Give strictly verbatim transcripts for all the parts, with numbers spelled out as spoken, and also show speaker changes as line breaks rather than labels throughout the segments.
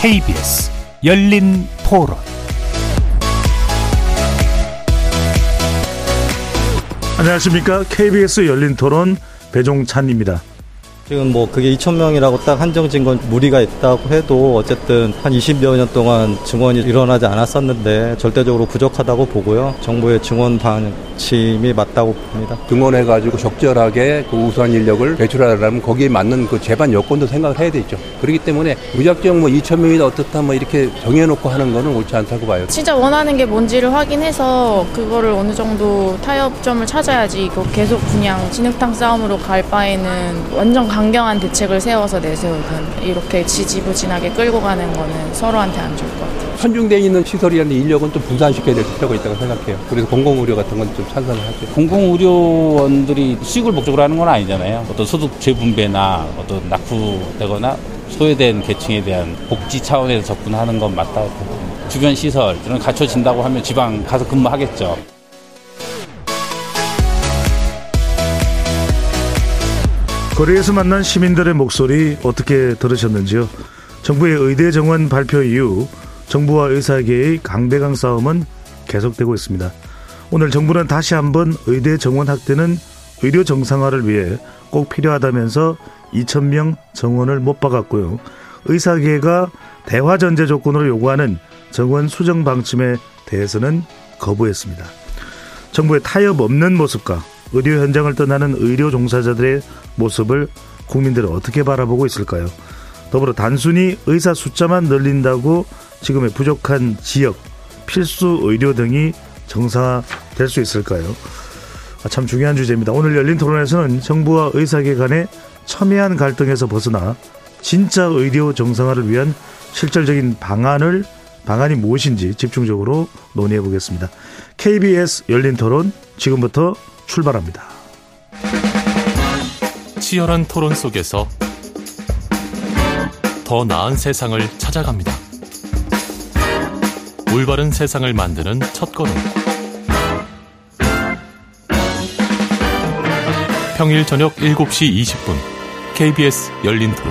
케이비에스 열린 토론.
안녕하십니까. 케이비에스 열린 토론 배종찬입니다.
지금 뭐 그게 이천 명이라고 딱 한정진 건 무리가 있다고 해도 어쨌든 한 이십여 년 동안 증원이 일어나지 않았었는데 절대적으로 부족하다고 보고요. 정부의 증원 방침이 맞다고 봅니다.
증원해가지고 적절하게 그 우수한 인력을 배출하려면 거기에 맞는 그 재반 여건도 생각을 해야 되죠. 그렇기 때문에 무작정 뭐 이천 명이나 어떻다 뭐 이렇게 정해놓고 하는 거는 옳지 않다고 봐요.
진짜 원하는 게 뭔지를 확인해서 그거를 어느 정도 타협점을 찾아야지 계속 그냥 진흙탕 싸움으로 갈 바에는 완전 강경한 대책을 세워서 내세우든 이렇게 지지부진하게 끌고 가는 거는 서로한테 안 좋을 것 같아요.
편중되어 있는 시설이라는 인력은 좀 분산시켜야 될 필요가 있다고 생각해요. 그래서 공공의료 같은 건 좀 찬성을 하죠.
공공의료원들이 수익을 목적으로 하는 건 아니잖아요. 어떤 소득 재분배나 어떤 낙후되거나 소외된 계층에 대한 복지 차원에서 접근하는 건 맞다고 봅니다. 주변 시설 이런 갖춰진다고 하면 지방 가서 근무하겠죠.
거리에서 만난 시민들의 목소리 어떻게 들으셨는지요? 정부의 의대 정원 발표 이후 정부와 의사계의 강대강 싸움은 계속되고 있습니다. 오늘 정부는 다시 한번 의대 정원 확대는 의료 정상화를 위해 꼭 필요하다면서 이천 명 정원을 못 박았고요. 의사계가 대화 전제 조건으로 요구하는 정원 수정 방침에 대해서는 거부했습니다. 정부의 타협 없는 모습과 의료 현장을 떠나는 의료 종사자들의 모습을 국민들은 어떻게 바라보고 있을까요? 더불어 단순히 의사 숫자만 늘린다고 지금의 부족한 지역, 필수 의료 등이 정상화될 수 있을까요? 참 중요한 주제입니다. 오늘 열린 토론에서는 정부와 의사계 간의 첨예한 갈등에서 벗어나 진짜 의료 정상화를 위한 실질적인 방안을 방안이 무엇인지 집중적으로 논의해 보겠습니다. 케이비에스 열린 토론 지금부터 출발합니다.
치열한 토론 속에서 더 나은 세상을 찾아갑니다. 올바른 세상을 만드는 첫걸음. 평일 저녁 일곱 시 이십 분 케이비에스 열린 토론.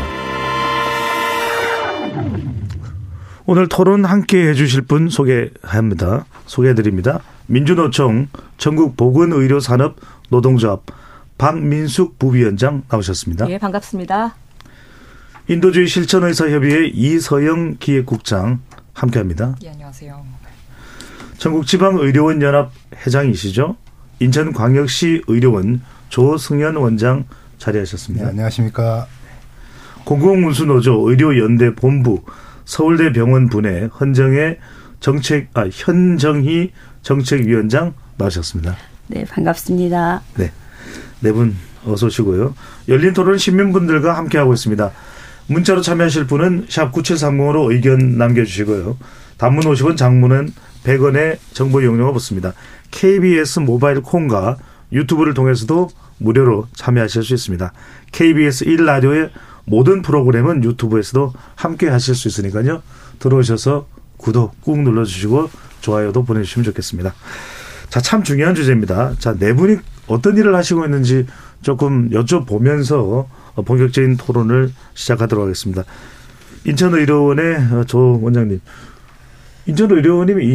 오늘 토론 함께 해주실 분 소개합니다. 소개해드립니다. 민주노총 전국보건의료산업 노동조합 박민숙 부위원장 나오셨습니다.
예, 반갑습니다.
인도주의 실천의사협의회 이서영 기획국장 함께합니다.
예, 안녕하세요.
전국지방의료원 연합 회장이시죠? 인천광역시 의료원 조승현 원장 자리하셨습니다.
네, 안녕하십니까.
공공운수노조 의료연대 본부 서울대 병원 분해 헌정의 정책 아 현정희 정책위원장 나오셨습니다.
네, 반갑습니다.
네, 네 분 어서 오시고요. 열린 토론 시민분들과 함께하고 있습니다. 문자로 참여하실 분은 샵 구칠삼공으로 의견 남겨주시고요. 단문 오십 원, 장문은 백 원의 정보 이용료가 붙습니다. 케이비에스 모바일 콩과 유튜브를 통해서도 무료로 참여하실 수 있습니다. 케이비에스 일 라디오의 모든 프로그램은 유튜브에서도 함께 하실 수 있으니까요. 들어오셔서 구독 꾹 눌러주시고 좋아요도 보내주시면 좋겠습니다. 자, 참 중요한 주제입니다. 자, 네 분이 어떤 일을 하시고 있는지 조금 여쭤보면서 본격적인 토론을 시작하도록 하겠습니다. 인천의료원의 조 원장님. 인천의료원님이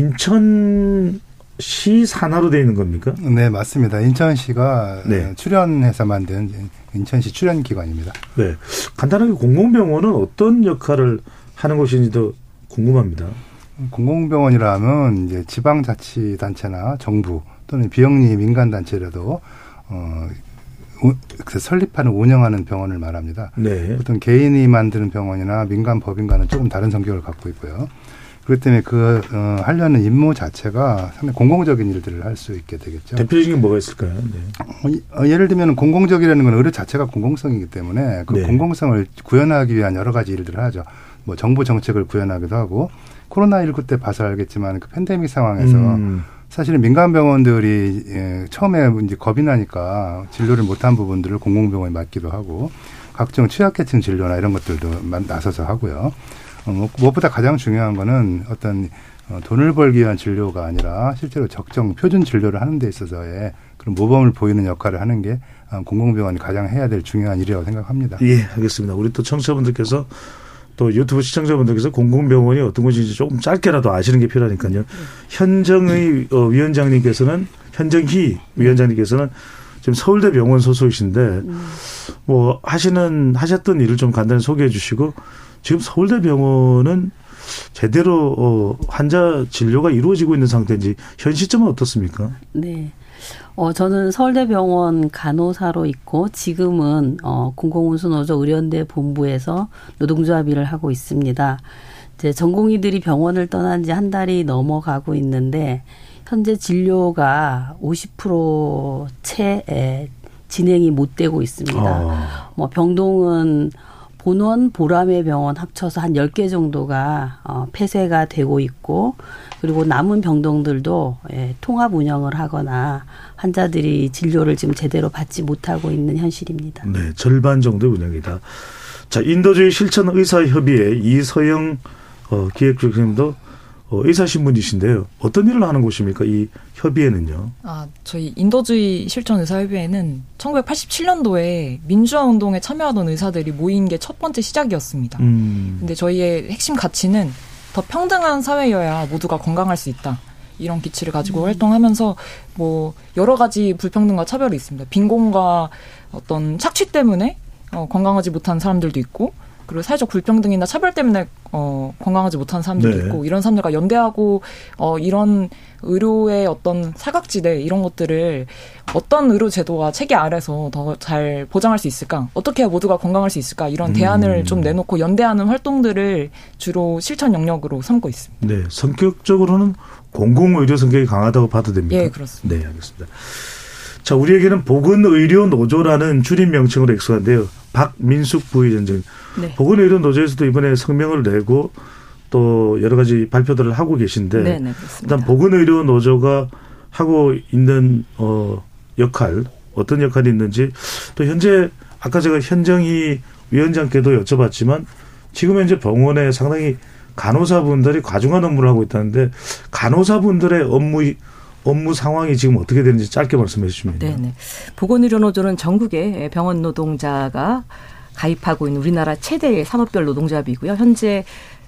인천시 산하로 되어 있는 겁니까?
네, 맞습니다. 인천시가 네. 출연해서 만든 인천시 출연기관입니다.
네. 간단하게 공공병원은 어떤 역할을 하는 곳인지도 궁금합니다.
공공병원이라 하면 이제 지방자치단체나 정부 또는 비영리 민간단체라도 어, 설립하는 운영하는 병원을 말합니다.
네.
보통 개인이 만드는 병원이나 민간 법인과는 조금 다른 성격을 갖고 있고요. 그렇기 때문에 그 어, 하려는 임무 자체가 상당히 공공적인 일들을 할 수 있게 되겠죠.
대표적인 게 뭐가 있을까요? 네.
어, 예를 들면 공공적이라는 건 의료 자체가 공공성이기 때문에 그 네. 공공성을 구현하기 위한 여러 가지 일들을 하죠. 뭐 정부 정책을 구현하기도 하고 코로나십구 때 봐서 알겠지만 그 팬데믹 상황에서 음. 사실은 민간 병원들이 예, 처음에 이제 겁이 나니까 진료를 못한 부분들을 공공병원에 맡기도 하고 각종 취약계층 진료나 이런 것들도 나서서 하고요. 어, 무엇보다 가장 중요한 거는 어떤 어, 돈을 벌기 위한 진료가 아니라 실제로 적정 표준 진료를 하는 데 있어서의 그런 모범을 보이는 역할을 하는 게 공공병원이 가장 해야 될 중요한 일이라고 생각합니다.
예, 알겠습니다. 우리 또 청취자분들께서 또 유튜브 시청자분들께서 공공병원이 어떤 곳인지 조금 짧게라도 아시는 게 필요하니까요. 현정의 어, 위원장님께서는 현정희 위원장님께서는 지금 서울대병원 소속이신데 뭐 하시는 하셨던 일을 좀 간단히 소개해 주시고 지금 서울대병원은 제대로 어, 환자 진료가 이루어지고 있는 상태인지 현 시점은 어떻습니까?
네. 어, 저는 서울대병원 간호사로 있고 지금은 어, 공공운수노조 의료연대 본부에서 노동조합 일을 하고 있습니다. 이제 전공의들이 병원을 떠난 지 한 달이 넘어가고 있는데 현재 진료가 오십 퍼센트 채 진행이 못 되고 있습니다. 아. 뭐 병동은 본원, 보람의 병원 합쳐서 한 열 개 정도가 어, 폐쇄가 되고 있고 그리고 남은 병동들도 예, 통합 운영을 하거나 환자들이 진료를 지금 제대로 받지 못하고 있는 현실입니다.
네, 절반 정도의 운영이다. 자, 인도주의 실천 의사협의회 이서영 어, 기획주임도 어, 의사신문이신데요. 어떤 일을 하는 곳입니까? 이 협의회는요?
아, 저희 인도주의 실천 의사협의회는 천구백팔십칠 년도에 민주화 운동에 참여하던 의사들이 모인 게 첫 번째 시작이었습니다. 음. 근데 저희의 핵심 가치는 더 평등한 사회여야 모두가 건강할 수 있다. 이런 기치를 가지고 음. 활동하면서 뭐 여러 가지 불평등과 차별이 있습니다. 빈곤과 어떤 착취 때문에 어, 건강하지 못한 사람들도 있고 그리고 사회적 불평등이나 차별 때문에 어, 건강하지 못한 사람들도 네. 있고 이런 사람들과 연대하고 어, 이런 의료의 어떤 사각지대 이런 것들을 어떤 의료 제도와 체계 아래서 더 잘 보장할 수 있을까? 어떻게 해야 모두가 건강할 수 있을까? 이런 대안을 음. 좀 내놓고 연대하는 활동들을 주로 실천 영역으로 삼고 있습니다.
네, 성격적으로는 공공의료 성격이 강하다고 봐도 됩니까?
예, 그렇습니다.
네, 알겠습니다. 자, 우리에게는 보건의료노조라는 줄임 명칭으로 익숙한데요. 박민숙 부위원장. 네. 보건의료노조에서도 이번에 성명을 내고 또 여러 가지 발표들을 하고 계신데
네, 네, 그렇습니다.
일단 보건의료노조가 하고 있는 어, 역할, 어떤 역할이 있는지 또 현재 아까 제가 현정희 위원장께도 여쭤봤지만 지금 현재 병원에 상당히 간호사분들이 과중한 업무를 하고 있다는데 간호사분들의 업무 업무 상황이 지금 어떻게 되는지 짧게 말씀해 주시면 됩니다.
네, 병원의료노조는 전국에 병원 노동자가 가입하고 있는 우리나라 최대의 산업별 노동조합이고요. 현재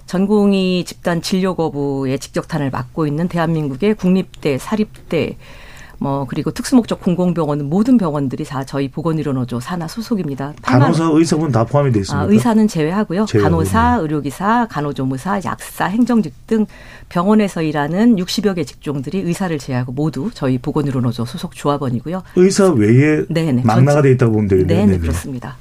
전공의 집단 진료 거부의 직격탄을 맡고 있는 대한민국의 국립대, 사립대, 뭐 그리고 특수목적 공공병원 모든 병원들이 다 저희 보건의료노조 산하 소속입니다.
간호사, 의사분 다 포함이 되어 있습니까?
아, 의사는 제외하고요.
제외하고
간호사,
있네.
의료기사, 간호조무사, 약사, 행정직 등 병원에서 일하는 육십여 개 직종들이 의사를 제외하고 모두 저희 보건의료노조 소속 조합원이고요.
의사 외에 네네. 망라가 되어 있다고 보면 되겠네요.
네, 그렇습니다.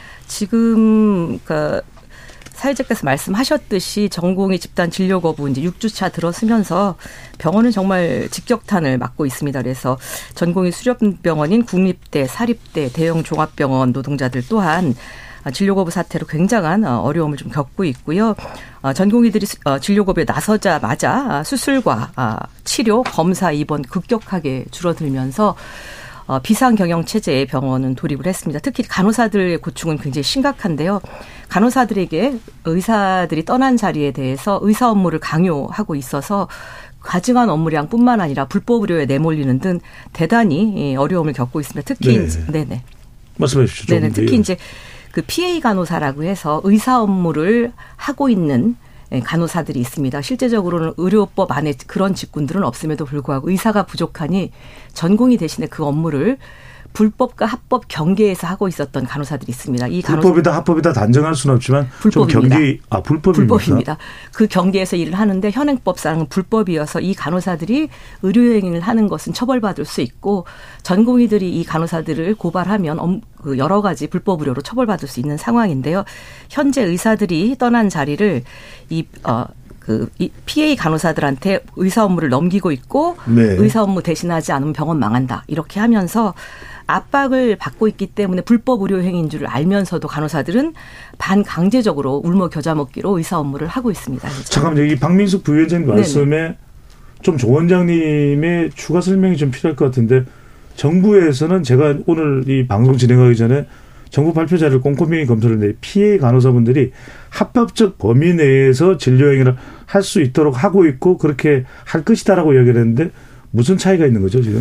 지금 그러니까 사회자께서 말씀하셨듯이 전공의 집단 진료 거부 이제 육 주차 들어서면서 병원은 정말 직격탄을 맞고 있습니다. 그래서 전공의 수련병원인 국립대, 사립대, 대형 종합병원 노동자들 또한 진료 거부 사태로 굉장한 어려움을 좀 겪고 있고요. 전공의들이 진료 거부에 나서자마자 수술과 치료, 검사, 입원 급격하게 줄어들면서 어, 비상경영 체제의 병원은 돌입을 했습니다. 특히 간호사들의 고충은 굉장히 심각한데요. 간호사들에게 의사들이 떠난 자리에 대해서 의사 업무를 강요하고 있어서 과증한 업무량뿐만 아니라 불법 의료에 내몰리는 등 대단히 어려움을 겪고 있습니다. 특히
네.
이제, 네네.
말씀해 주시죠.
네네. 특히 이제 그 피에이 간호사라고 해서 의사 업무를 하고 있는 간호사들이 있습니다. 실제적으로는 의료법 안에 그런 직군들은 없음에도 불구하고 의사가 부족하니 전공의 대신에 그 업무를 불법과 합법 경계에서 하고 있었던 간호사들이 있습니다. 이
불법이다 합법이다 단정할 수는 없지만
불법입니다.
좀 경계 아 불법입니다.
불법입니다. 그 경계에서 일을 하는데 현행법상은 불법이어서 이 간호사들이 의료행위를 하는 것은 처벌받을 수 있고 전공의들이 이 간호사들을 고발하면 여러 가지 불법 의료로 처벌받을 수 있는 상황인데요. 현재 의사들이 떠난 자리를 이 어, 그 피에이 간호사들한테 의사 업무를 넘기고 있고 네. 의사 업무 대신하지 않으면 병원 망한다 이렇게 하면서 압박을 받고 있기 때문에 불법 의료 행위인 줄 알면서도 간호사들은 반강제적으로 울며 겨자 먹기로 의사 업무를 하고 있습니다.
잠깐만요. 이 박민숙 부위원장님 말씀에 네네. 좀 조 원장님의 추가 설명이 좀 필요할 것 같은데 정부에서는 제가 오늘 이 방송 진행하기 전에 정부 발표 자료를 꼼꼼히 검토를 했는데 피에이 간호사분들이 합법적 범위 내에서 진료 행위를 할 수 있도록 하고 있고 그렇게 할 것이다라고 이야기를 했는데 무슨 차이가 있는 거죠 지금?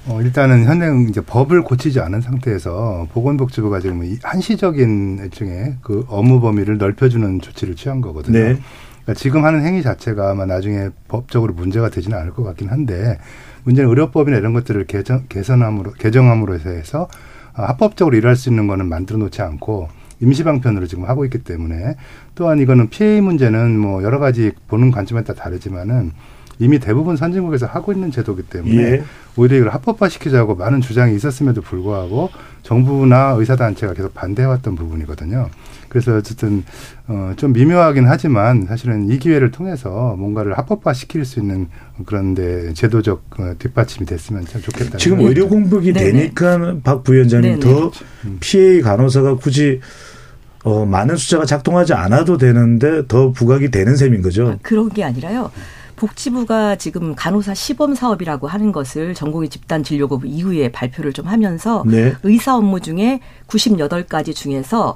어, 일단은 현행 이제 법을 고치지 않은 상태에서 보건복지부가 지금 한시적인 일종의 그 업무 범위를 넓혀주는 조치를 취한 거거든요. 네. 그러니까 지금 하는 행위 자체가 아마 나중에 법적으로 문제가 되지는 않을 것 같긴 한데 문제는 의료법이나 이런 것들을 개정, 개선함으로, 개정함으로 해서 합법적으로 일할 수 있는 거는 만들어 놓지 않고 임시방편으로 지금 하고 있기 때문에 또한 이거는 피해의 문제는 뭐 여러 가지 보는 관점에 따라 다르지만은 이미 대부분 선진국에서 하고 있는 제도이기 때문에 예. 오히려 이걸 합법화시키자고 많은 주장이 있었음에도 불구하고 정부나 의사단체가 계속 반대해왔던 부분이거든요. 그래서 어쨌든 어, 좀 미묘하긴 하지만 사실은 이 기회를 통해서 뭔가를 합법화시킬 수 있는 그런 데 제도적 뒷받침이 됐으면 참 좋겠다.
지금 의료 공백이 되니까 박 부위원장님 네네. 더 피해의 간호사가 굳이 어, 많은 숫자가 작동하지 않아도 되는데 더 부각이 되는 셈인 거죠.
아, 그런 게 아니라요. 복지부가 지금 간호사 시범 사업이라고 하는 것을 전공의 집단 진료거부 이후에 발표를 좀 하면서 네. 의사 업무 중에 구십팔 가지 중에서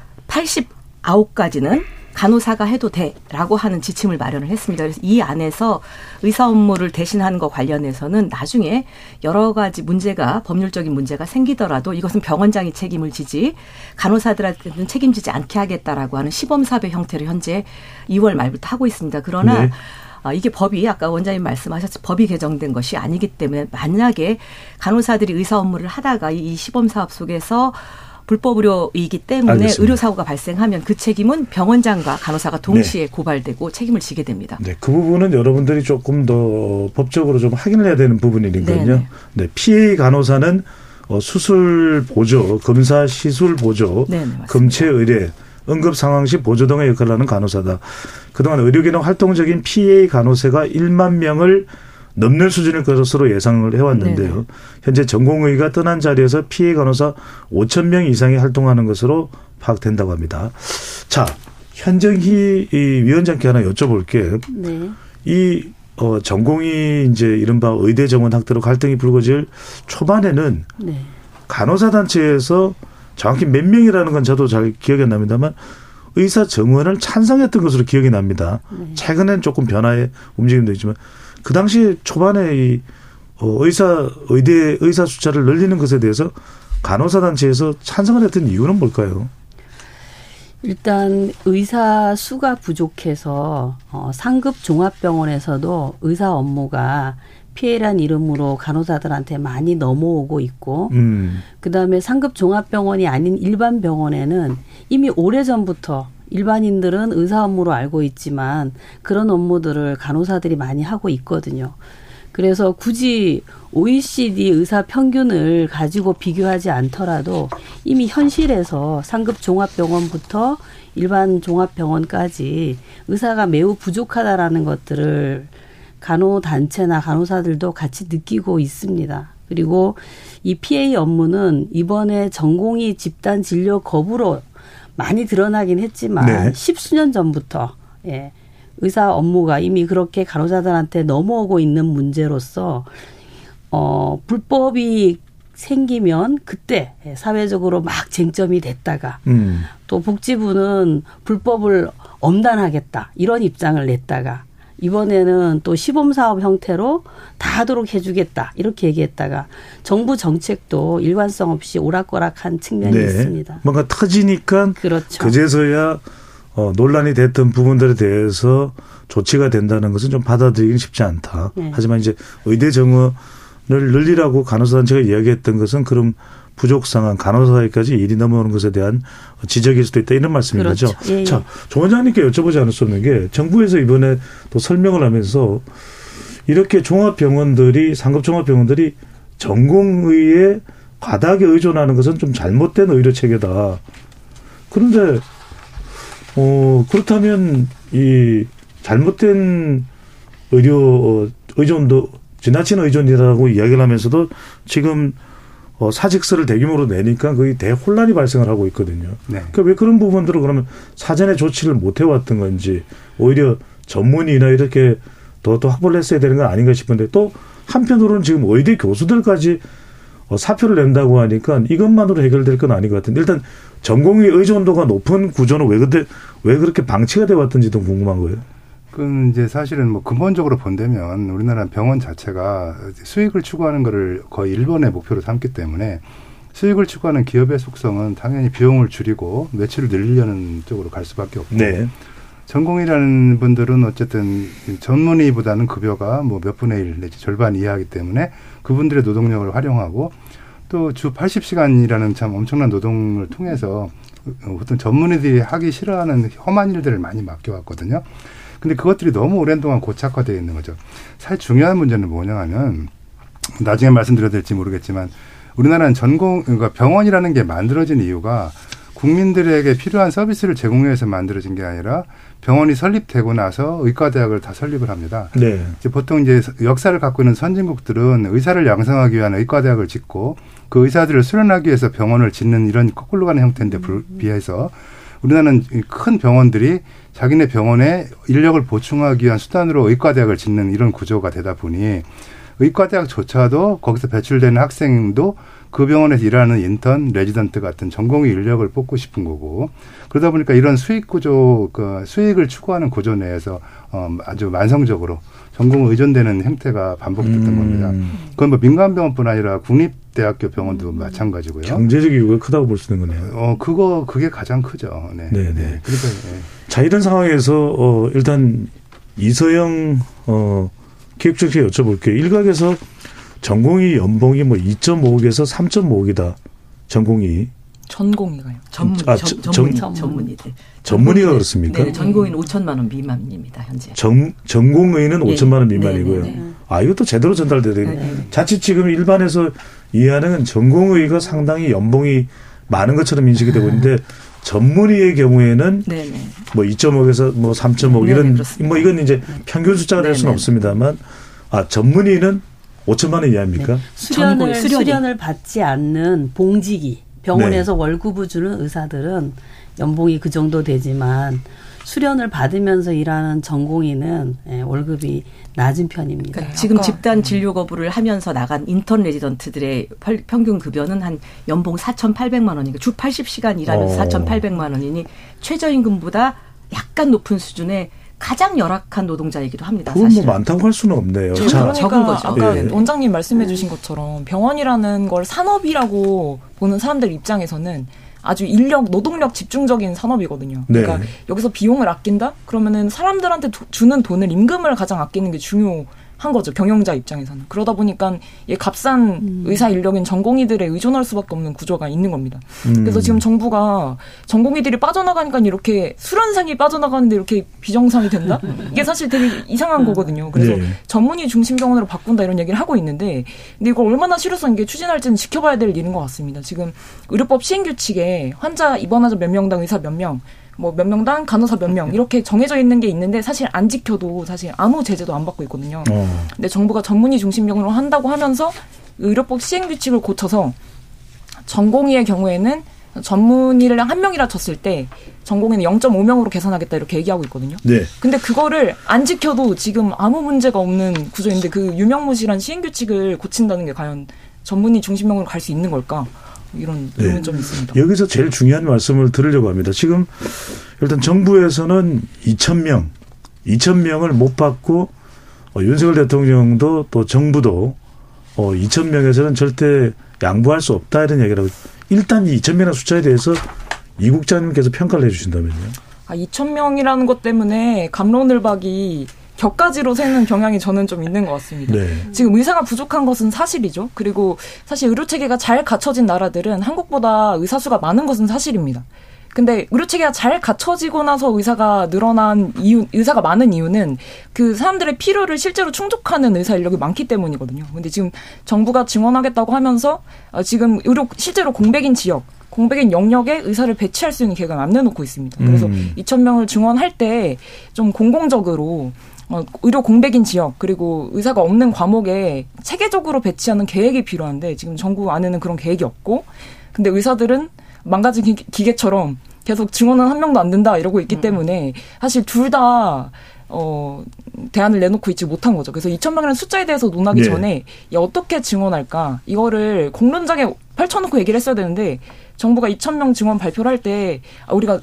팔십구 가지는 간호사가 해도 돼라고 하는 지침을 마련을 했습니다. 그래서 이 안에서 의사 업무를 대신하는 것 관련해서는 나중에 여러 가지 문제가 법률적인 문제가 생기더라도 이것은 병원장이 책임을 지지 간호사들한테는 책임지지 않게 하겠다라고 하는 시범 사업의 형태를 현재 이월 말부터 하고 있습니다. 그러나 네. 아, 이게 법이 아까 원장님 말씀하셨듯이 법이 개정된 것이 아니기 때문에 만약에 간호사들이 의사 업무를 하다가 이 시범 사업 속에서 불법 의료이기 때문에 알겠습니다. 의료사고가 발생하면 그 책임은 병원장과 간호사가 동시에 네. 고발되고 책임을 지게 됩니다.
네, 그 부분은 여러분들이 조금 더 법적으로 좀 확인을 해야 되는 부분이거든요. 네, 피해 간호사는 수술 보조, 검사 시술 보조, 네네, 검체 의뢰, 응급 상황 시 보조 등의 역할을 하는 간호사다. 그동안 의료계는 활동적인 피에이 간호사가 일만 명을 넘는 수준일 것으로 예상을 해왔는데요. 네네. 현재 전공의가 떠난 자리에서 피에이 간호사 오천 명 이상이 활동하는 것으로 파악된다고 합니다. 자, 현정희 이 위원장께 하나 여쭤볼게. 네. 이 어, 전공의 이제 이른바 의대 정원 학대로 갈등이 불거질 초반에는 네. 간호사 단체에서 정확히 몇 명이라는 건 저도 잘 기억이 안 납니다만 의사 정원을 찬성했던 것으로 기억이 납니다. 네. 최근엔 조금 변화의 움직임도 있지만 그 당시 초반에 이 의사 의대 의사 숫자를 늘리는 것에 대해서 간호사 단체에서 찬성을 했던 이유는 뭘까요?
일단 의사 수가 부족해서 상급 종합병원에서도 의사 업무가 피해란 이름으로 간호사들한테 많이 넘어오고 있고 음. 그다음에 상급 종합병원이 아닌 일반 병원에는 이미 오래전부터 일반인들은 의사 업무로 알고 있지만 그런 업무들을 간호사들이 많이 하고 있거든요. 그래서 굳이 오이시디 의사 평균을 가지고 비교하지 않더라도 이미 현실에서 상급 종합병원부터 일반 종합병원까지 의사가 매우 부족하다라는 것들을 간호단체나 간호사들도 같이 느끼고 있습니다. 그리고 이 피에이 업무는 이번에 전공의 집단 진료 거부로 많이 드러나긴 했지만 네. 십수년 전부터 예, 의사 업무가 이미 그렇게 간호사들한테 넘어오고 있는 문제로서 어, 불법이 생기면 그때 사회적으로 막 쟁점이 됐다가 음. 또 복지부는 불법을 엄단하겠다 이런 입장을 냈다가 이번에는 또 시범사업 형태로 다 하도록 해주겠다 이렇게 얘기했다가 정부 정책도 일관성 없이 오락가락한 측면이 네. 있습니다.
뭔가 터지니까 그렇죠. 그제서야 어, 논란이 됐던 부분들에 대해서 조치가 된다는 것은 좀 받아들이기 쉽지 않다. 네. 하지만 이제 의대 정원을 늘리라고 간호사단체가 이야기했던 것은 그럼 부족 상황, 간호사에까지 일이 넘어오는 것에 대한 지적일 수도 있다 이런 말씀인 그렇죠. 거죠. 예, 예. 자, 조 원장님께 여쭤보지 않을 수 없는 게 정부에서 이번에 또 설명을 하면서 이렇게 종합병원들이 상급 종합병원들이 전공의에 과다하게 의존하는 것은 좀 잘못된 의료 체계다. 그런데 어, 그렇다면 이 잘못된 의료 의존도 지나친 의존이라고 이야기를 하면서도 지금 어, 사직서를 대규모로 내니까 거의 대혼란이 발생을 하고 있거든요. 네. 그러니까 왜 그런 부분들을 그러면 사전에 조치를 못 해왔던 건지 오히려 전문의나 이렇게 더, 더 확보를 했어야 되는 건 아닌가 싶은데 또 한편으로는 지금 의대 교수들까지 어, 사표를 낸다고 하니까 이것만으로 해결될 건 아닌 것 같은데 일단 전공의 의존도가 높은 구조는 왜 그때 왜 그렇게 방치가 돼 왔던지도 궁금한 거예요.
그 이제 사실은 뭐 근본적으로 본다면 우리나라 병원 자체가 수익을 추구하는 거를 거의 일본의 목표로 삼기 때문에 수익을 추구하는 기업의 속성은 당연히 비용을 줄이고 매출을 늘리려는 쪽으로 갈 수밖에 없고. 네. 전공이라는 분들은 어쨌든 전문의보다는 급여가 뭐 몇 분의 일 내지 절반 이하이기 때문에 그분들의 노동력을 활용하고 또 주 팔십 시간이라는 참 엄청난 노동을 통해서 어떤 전문의들이 하기 싫어하는 험한 일들을 많이 맡겨왔거든요. 근데 그것들이 너무 오랜 동안 고착화되어 있는 거죠. 사실 중요한 문제는 뭐냐 하면 나중에 말씀드려야 될지 모르겠지만 우리나라는 전공, 그러니까 병원이라는 게 만들어진 이유가 국민들에게 필요한 서비스를 제공하기 위해서 만들어진 게 아니라 병원이 설립되고 나서 의과대학을 다 설립을 합니다. 네. 이제 보통 이제 역사를 갖고 있는 선진국들은 의사를 양성하기 위한 의과대학을 짓고 그 의사들을 수련하기 위해서 병원을 짓는 이런 거꾸로 가는 형태인데 비해서 우리나라는 큰 병원들이 자기네 병원에 인력을 보충하기 위한 수단으로 의과대학을 짓는 이런 구조가 되다 보니 의과대학조차도 거기서 배출되는 학생도 그 병원에서 일하는 인턴, 레지던트 같은 전공의 인력을 뽑고 싶은 거고 그러다 보니까 이런 수익 구조, 그 수익을 추구하는 구조 내에서 어, 아주 만성적으로 전공 의존되는 형태가 반복됐던 음. 겁니다. 그건 뭐 민간병원뿐 아니라 국립대학교 병원도 음. 마찬가지고요.
경제적 이유가 크다고 볼 수 있는 거네요.
어, 그거 그게 가장 크죠. 네.
네, 네.
그러니까 네.
자 이런 상황에서 어, 일단 이서영 어, 기획적으로 여쭤볼게요. 일각에서 전공의 연봉이 뭐 이 점 오억에서 삼 점 오억이다. 전공의.
전공의가요.
전문,
아,
전,
전,
전문의,
전,
전문의들.
전문의가 그렇습니까?
네, 전공의는 오천만 원 미만입니다. 현재.
전, 전공의는
네.
오천만 원 미만이고요.
네, 네, 네.
아 이것도 제대로 전달돼야 되겠네요.
네, 네.
자칫 지금 일반에서 이해하는 전공의가 상당히 연봉이 많은 것처럼 인식이 되고 있는데 전문의의 경우에는 네, 네. 뭐 이 점 오억에서 뭐 삼 점 오억 네, 이런 네, 뭐 이건 이제 평균 숫자가 될 네, 수는 네. 없습니다만 아 전문의는 오천만 원 이하입니까?
네. 수련을, 수련을 받지 않는 봉직이 병원에서 네. 월급을 주는 의사들은 연봉이 그 정도 되지만 수련을 받으면서 일하는 전공의는 월급이 낮은 편입니다.
그러니까 지금 집단 진료 거부를 하면서 나간 인턴 레지던트들의 평균 급여는 한 연봉 사천팔백만 원이니까 주 팔십 시간 일하면서 어. 사천팔백만 원이니 최저임금보다 약간 높은 수준의 가장 열악한 노동자이기도 합니다.
그건 뭐 많다고 할 수는 없네요.
자, 그러니까 적은 거죠. 아까
예.
원장님 말씀해 주신 것처럼 병원이라는 걸 산업이라고 보는 사람들 입장에서는 아주 인력, 노동력 집중적인 산업이거든요. 그러니까 네. 여기서 비용을 아낀다? 그러면은 사람들한테 도, 주는 돈을 임금을 가장 아끼는 게 중요한 거죠. 경영자 입장에서는. 그러다 보니까 이 값싼 음. 의사 인력인 전공의들에 의존할 수밖에 없는 구조가 있는 겁니다. 음. 그래서 지금 정부가 전공의들이 빠져나가니까 이렇게 수련생이 빠져나가는데 이렇게 비정상이 된다? 이게 사실 되게 이상한 거거든요. 그래서 네. 전문의 중심 병원으로 바꾼다 이런 얘기를 하고 있는데 근데 이걸 얼마나 실효성 있게 추진할지는 지켜봐야 될 일인 것 같습니다. 지금 의료법 시행규칙에 환자 입원하자 몇 명당 의사 몇 명 뭐 몇 명당 간호사 몇 명 이렇게 정해져 있는 게 있는데 사실 안 지켜도 사실 아무 제재도 안 받고 있거든요. 어. 근데 정부가 전문의 중심 병원으로 한다고 하면서 의료법 시행 규칙을 고쳐서 전공의의 경우에는 전문의를 한 명이라 쳤을 때 전공의는 영 점 오 명으로 계산하겠다 이렇게 얘기하고 있거든요. 네. 근데 그거를 안 지켜도 지금 아무 문제가 없는 구조인데 그 유명무실한 시행 규칙을 고친다는 게 과연 전문의 중심 병원으로 갈 수 있는 걸까? 이런 의문점이 네. 있습니다.
여기서 제일 중요한 말씀을 드리려고 합니다. 지금 일단 정부에서는 이천 명, 이천 명을 못 받고 어, 윤석열 대통령도 또 정부도 어, 이천 명에서는 절대 양보할 수 없다 이런 얘기를 하고 일단 이 이천 명의 숫자에 대해서 이 국장님께서 평가를 해 주신다면요.
아, 이천 명이라는 것 때문에 갑론을박이 격가지로 세는 경향이 저는 좀 있는 것 같습니다. 네. 지금 의사가 부족한 것은 사실이죠. 그리고 사실 의료체계가 잘 갖춰진 나라들은 한국보다 의사 수가 많은 것은 사실입니다. 근데 의료체계가 잘 갖춰지고 나서 의사가 늘어난 이유, 의사가 많은 이유는 그 사람들의 필요를 실제로 충족하는 의사 인력이 많기 때문이거든요. 근데 지금 정부가 증원하겠다고 하면서 지금 의료 실제로 공백인 지역, 공백인 영역에 의사를 배치할 수 있는 계획을 안 내놓고 있습니다. 그래서 음. 이천 명을 증원할 때 좀 공공적으로 어, 의료 공백인 지역 그리고 의사가 없는 과목에 체계적으로 배치하는 계획이 필요한데 지금 정부 안에는 그런 계획이 없고 근데 의사들은 망가진 기, 기계처럼 계속 증원은 한 명도 안 된다 이러고 있기 음. 때문에 사실 둘 다 어, 대안을 내놓고 있지 못한 거죠. 그래서 이천 명이라는 숫자에 대해서 논하기 네. 전에 야, 어떻게 증원할까 이거를 공론장에 펼쳐놓고 얘기를 했어야 되는데 정부가 이천 명 증원 발표를 할 때 아, 우리가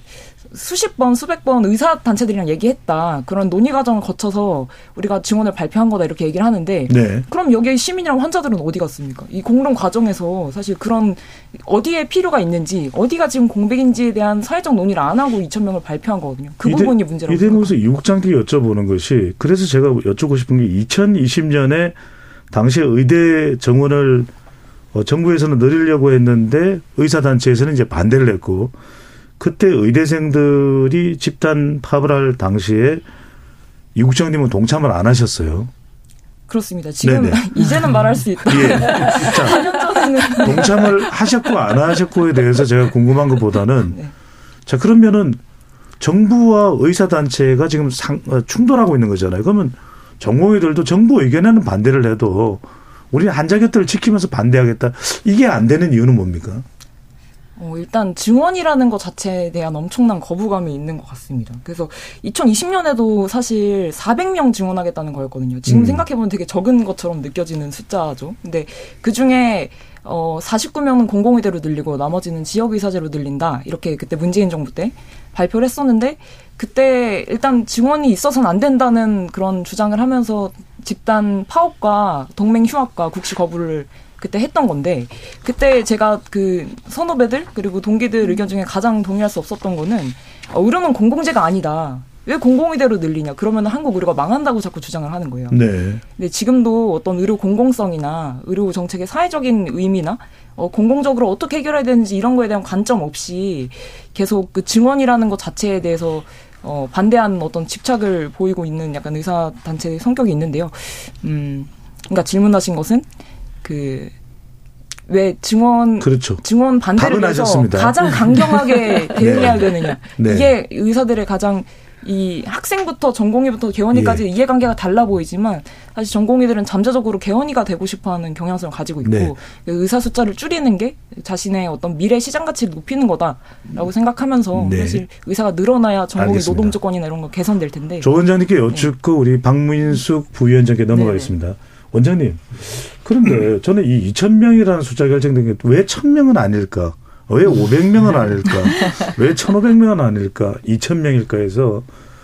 수십 번, 수백 번 의사 단체들이랑 얘기했다. 그런 논의 과정을 거쳐서 우리가 증원을 발표한 거다 이렇게 얘기를 하는데 네. 그럼 여기 시민이랑 환자들은 어디 갔습니까? 이 공론 과정에서 사실 그런 어디에 필요가 있는지 어디가 지금 공백인지에 대한 사회적 논의를 안 하고 이천 명을 발표한 거거든요. 그 이대, 부분이 문제라고
이 대목에서 이 국장께 여쭤보는 것이 그래서 제가 여쭙고 싶은 게 이천이십 년에 당시에 의대 정원을 어, 정부에서는 늘리려고 했는데 의사단체에서는 이제 반대를 했고 그때 의대생들이 집단 파업을 할 당시에 이 국장님은 동참을 안 하셨어요.
그렇습니다. 지금 이제는 말할 수 있다.
예. 자, 사 년 전에는 동참을 하셨고 안 하셨고에 대해서 제가 궁금한 것보다는 네. 자 그러면은 정부와 의사단체가 지금 상, 충돌하고 있는 거잖아요. 그러면 전공의들도 정부 의견에는 반대를 해도 우리는 한자격들을 지키면서 반대하겠다. 이게 안 되는 이유는 뭡니까?
어, 일단 증원이라는 것 자체에 대한 엄청난 거부감이 있는 것 같습니다. 그래서 이천이십 년에도 사실 사백 명 증원하겠다는 거였거든요. 지금 음. 생각해보면 되게 적은 것처럼 느껴지는 숫자죠. 근데 그중에 어, 사십구 명은 공공의대로 늘리고 나머지는 지역의사제로 늘린다. 이렇게 그때 문재인 정부 때 발표를 했었는데 그때 일단 증원이 있어서는 안 된다는 그런 주장을 하면서 집단 파업과 동맹 휴학과 국시 거부를 그때 했던 건데 그때 제가 그 선후배들 그리고 동기들 의견 중에 가장 동의할 수 없었던 거는 의료는 공공재가 아니다. 왜 공공의대로 늘리냐. 그러면 한국 의료가 망한다고 자꾸 주장을 하는 거예요. 네. 근데 지금도 어떤 의료 공공성이나 의료 정책의 사회적인 의미나 어, 공공적으로 어떻게 해결해야 되는지 이런 거에 대한 관점 없이 계속 그 증원이라는 것 자체에 대해서 어, 반대하는 어떤 집착을 보이고 있는 약간 의사단체의 성격이 있는데요. 음, 그러니까 질문하신 것은 그, 왜 증원, 그렇죠. 증원 반대를 해서 가장 강경하게 대응해야 네. 되느냐. 네. 이게 의사들의 가장 이 학생부터 전공의부터 개원의까지 예. 이해관계가 달라 보이지만 사실 전공의들은 잠재적으로 개원의가 되고 싶어하는 경향성을 가지고 있고 네. 의사 숫자를 줄이는 게 자신의 어떤 미래 시장 가치를 높이는 거다라고 생각하면서 네. 사실 의사가 늘어나야 전공의 노동 조건이나 이런 거 개선될 텐데.
조 원장님께 여쭙고 네. 우리 박문숙 부위원장께 넘어가겠습니다. 네. 원장님, 그런데 저는 이 이천 명이라는 숫자 결정된 게 왜 천 명은 아닐까? 왜 오백 명은 아닐까? 왜 천오백 명은 아닐까? 이천 명일까 해서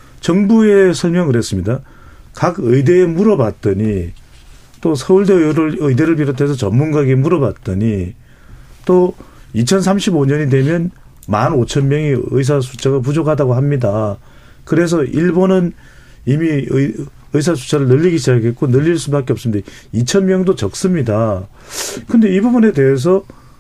정부에 설명을 했습니다. 각 의대에 물어봤더니 또 서울대 의대를 비롯해서 전문가에게 물어봤더니 또 이천삼십오 년이 되면 만 오천 명이 의사 숫자가 부족하다고 합니다. 그래서 일본은 이미 의, 의사 숫자를 늘리기 시작했고 늘릴 수밖에 없습니다. 이천 명도 적습니다. 그런데 이 부분에 대해서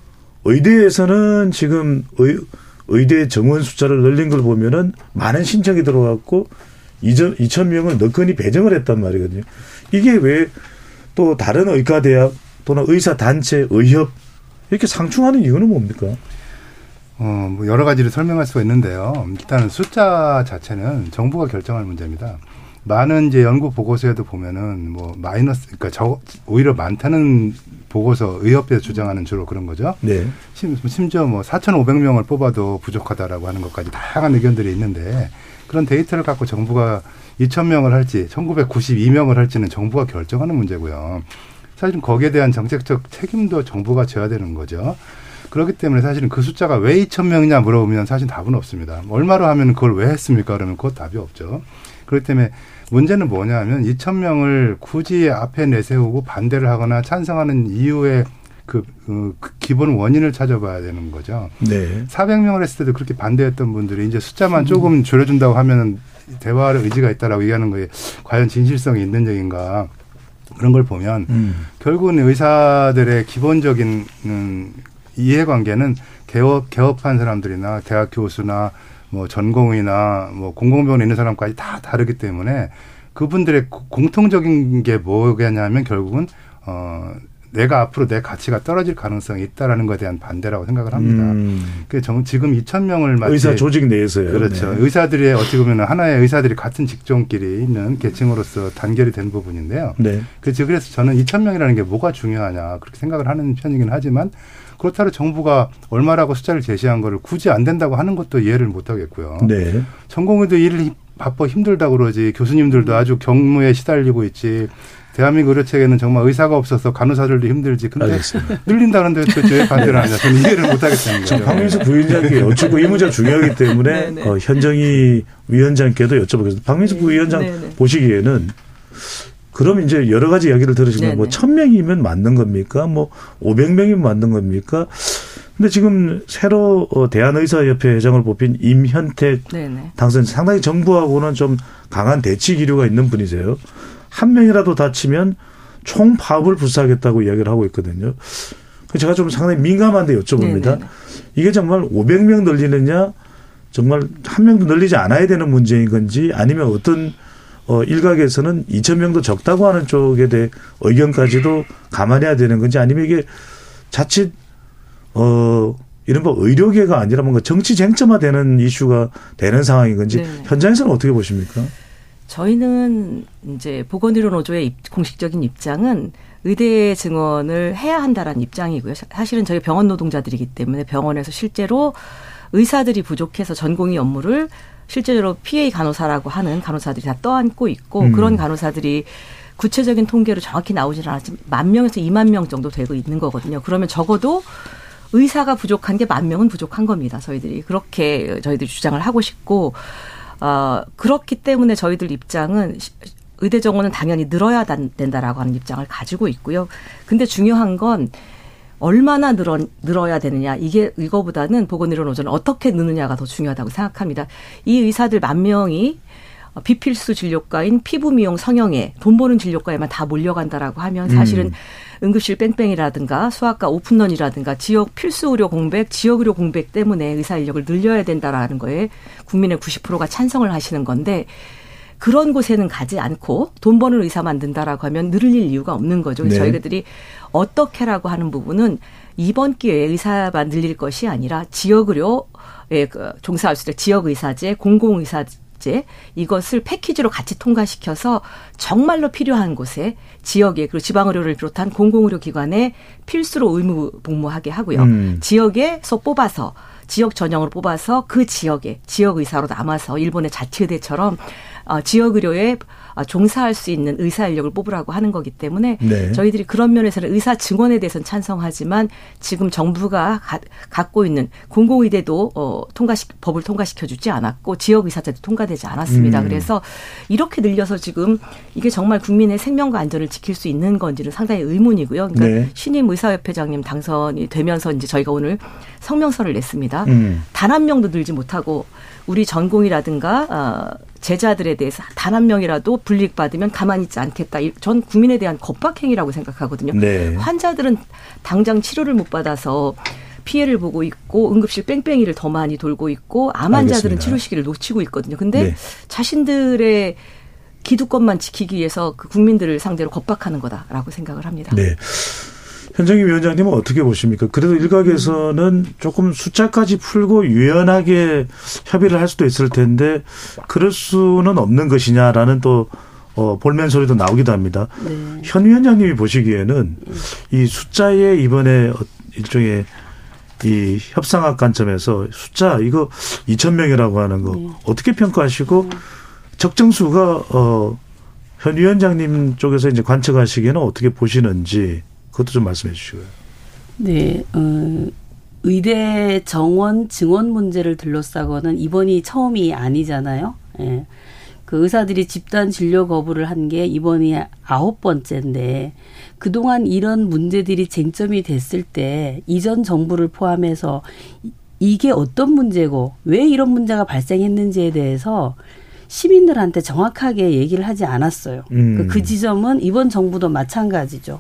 의대에서는 지금 의, 의대 정원 숫자를 늘린 걸 보면은 많은 신청이 들어왔고 이천 명을 너끈히 배정을 했단 말이거든요. 이게 왜 또 다른 의과대학 또는 의사단체, 의협 이렇게 상충하는 이유는 뭡니까?
어, 뭐 여러 가지를 설명할 수가 있는데요. 일단은 숫자 자체는 정부가 결정할 문제입니다. 많은 이제 연구 보고서에도 보면은 뭐 마이너스, 그러니까 저, 오히려 많다는 보고서 의협에서 주장하는 주로 그런 거죠. 네. 심, 심지어 뭐 사천오백 명을 뽑아도 부족하다라고 하는 것까지 다양한 의견들이 있는데 그런 데이터를 갖고 정부가 이천 명을 할지 천구백구십이 명을 할지는 정부가 결정하는 문제고요. 사실은 거기에 대한 정책적 책임도 정부가 져야 되는 거죠. 그렇기 때문에 사실은 그 숫자가 왜 이천 명이냐 물어보면 사실 답은 없습니다. 얼마로 하면 그걸 왜 했습니까? 그러면 그것 답이 없죠. 그렇기 때문에 문제는 뭐냐 하면 이천 명을 굳이 앞에 내세우고 반대를 하거나 찬성하는 이유의 그, 그, 그 기본 원인을 찾아봐야 되는 거죠. 네. 사백 명을 했을 때도 그렇게 반대했던 분들이 이제 숫자만 음. 조금 줄여준다고 하면 대화할 의지가 있다라고 얘기하는 거에 과연 진실성이 있는 얘기인가 그런 걸 보면 음. 결국은 의사들의 기본적인 음, 이해관계는 개업, 개업한 사람들이나 대학 교수나 뭐 전공의나 뭐 공공병원에 있는 사람까지 다 다르기 때문에 그분들의 공통적인 게 뭐겠냐면 결국은 어 내가 앞으로 내 가치가 떨어질 가능성이 있다라는 것에 대한 반대라고 생각을 합니다. 음. 그 지금 이천 명을 마치
의사 조직 내에서요.
그렇죠. 네. 의사들이 어떻게 보면 하나의 의사들이 같은 직종끼리 있는 계층으로서 단결이 된 부분인데요. 네. 그래서 저는 이천 명이라는 게 뭐가 중요하냐 그렇게 생각을 하는 편이긴 하지만 그렇다고 정부가 얼마라고 숫자를 제시한 거를 굳이 안 된다고 하는 것도 이해를 못 하겠고요. 네. 전공의도 일이 바빠 힘들다고 그러지 교수님들도 아주 경무에 시달리고 있지 대한민국 의료체계는 정말 의사가 없어서 간호사들도 힘들지. 근데 알겠습니다. 늘린다는데 왜 반대를 하냐. 저는 이해를 못하겠다는 거죠.
박민수 부위원장께 여쭙고 이 문제가 중요하기 때문에 어, 현정희 위원장께도 여쭤보겠습니다. 박민수 부위원장 네네. 보시기에는 그럼 이제 여러 가지 이야기를 들으시면 뭐 천 명이면 맞는 겁니까? 뭐 오백 명이면 맞는 겁니까? 근데 지금 새로 대한의사협회 회장을 뽑힌 임현택 네네. 당선 상당히 정부하고는 좀 강한 대치 기류가 있는 분이세요. 한 명이라도 다치면 총 파업을 불사하겠다고 이야기를 하고 있거든요. 제가 좀 상당히 민감한데 여쭤봅니다. 네네. 이게 정말 오백 명 늘리느냐 정말 한 명도 늘리지 않아야 되는 문제인 건지 아니면 어떤 어, 일각에서는 이천 명도 적다고 하는 쪽에 대해 의견까지도 감안해야 되는 건지 아니면 이게 자칫 어, 이른바 의료계가 아니라 뭔가 정치 쟁점화되는 이슈가 되는 상황인 건지 네. 현장에서는 어떻게 보십니까?
저희는 이제 보건의료노조의 공식적인 입장은 의대 증원을 해야 한다라는 입장이고요. 사실은 저희 병원 노동자들이기 때문에 병원에서 실제로 의사들이 부족해서 전공의 업무를 실제로 피에이 간호사라고 하는 간호사들이 다 떠안고 있고 음. 그런 간호사들이 구체적인 통계로 정확히 나오지는 않았지만 만 명에서 이만 명 정도 되고 있는 거거든요. 그러면 적어도 의사가 부족한 게 만 명은 부족한 겁니다. 저희들이 그렇게 저희들이 주장을 하고 싶고 어, 그렇기 때문에 저희들 입장은 의대 정원은 당연히 늘어야 된다라고 하는 입장을 가지고 있고요. 근데 중요한 건 얼마나 늘어, 늘어야 되느냐. 이게 이거보다는 보건의료노조는 어떻게 느느냐가 더 중요하다고 생각합니다. 이 의사들 만 명이 비필수 진료과인 피부 미용 성형외 돈 버는 진료과에만 다 몰려간다라고 하면 사실은 음. 응급실 뺑뺑이라든가 소아과 오픈런이라든가 지역 필수 의료 공백, 지역 의료 공백 때문에 의사 인력을 늘려야 된다라는 거에 국민의 구십 퍼센트가 찬성을 하시는 건데 그런 곳에는 가지 않고 돈 버는 의사 만든다라고 하면 늘릴 이유가 없는 거죠. 그래서 네. 저희들이 어떻게라고 하는 부분은 이번 기회에 의사만 늘릴 것이 아니라 지역 의료에 종사할 수 있는 지역 의사제, 공공 의사제 이것을 패키지로 같이 통과시켜서 정말로 필요한 곳에 지역에 그리고 지방의료를 비롯한 공공의료기관에 필수로 의무 복무하게 하고요. 음. 지역에서 뽑아서 지역 전형으로 뽑아서 그 지역에 지역 의사로 남아서 일본의 자치의대처럼 어, 지역 의료에 종사할 수 있는 의사 인력을 뽑으라고 하는 거기 때문에 네. 저희들이 그런 면에서는 의사 증원에 대해서는 찬성하지만 지금 정부가 가, 갖고 있는 공공의대도 어, 통과시 법을 통과시켜주지 않았고 지역 의사제도 통과되지 않았습니다. 음. 그래서 이렇게 늘려서 지금 이게 정말 국민의 생명과 안전을 지킬 수 있는 건지는 상당히 의문이고요. 그러니까 네. 신임 의사협회장님 당선이 되면서 이제 저희가 오늘 성명서를 냈습니다. 음. 단 한 명도 늘지 못하고 우리 전공이라든가 어, 제자들에 대해서 단 한 명이라도 불이익받으면 가만히 있지 않겠다. 전 국민에 대한 겁박행위라고 생각하거든요. 네. 환자들은 당장 치료를 못 받아서 피해를 보고 있고 응급실 뺑뺑이를 더 많이 돌고 있고 암 환자들은 치료 시기를 놓치고 있거든요. 근데 네. 자신들의 기득권만 지키기 위해서 그 국민들을 상대로 겁박하는 거다라고 생각을 합니다.
네. 현정희 위원장님은 어떻게 보십니까? 그래도 일각에서는 조금 숫자까지 풀고 유연하게 협의를 할 수도 있을 텐데 그럴 수는 없는 것이냐라는 또 어, 볼멘 소리도 나오기도 합니다. 네. 현 위원장님이 보시기에는 이 숫자의 이번에 일종의 이 협상학 관점에서 숫자 이거 이천 명이라고 하는 거 네. 어떻게 평가하시고 네. 적정수가 어, 현 위원장님 쪽에서 이제 관측하시기에는 어떻게 보시는지 그것도 좀 말씀해 주시고요.
네, 어, 의대 정원 증원 문제를 둘러싸고는 이번이 처음이 아니잖아요. 예. 그 의사들이 집단 진료 거부를 한 게 이번이 아홉 번째인데 그동안 이런 문제들이 쟁점이 됐을 때 이전 정부를 포함해서 이게 어떤 문제고 왜 이런 문제가 발생했는지에 대해서 시민들한테 정확하게 얘기를 하지 않았어요. 음. 그 지점은 이번 정부도 마찬가지죠.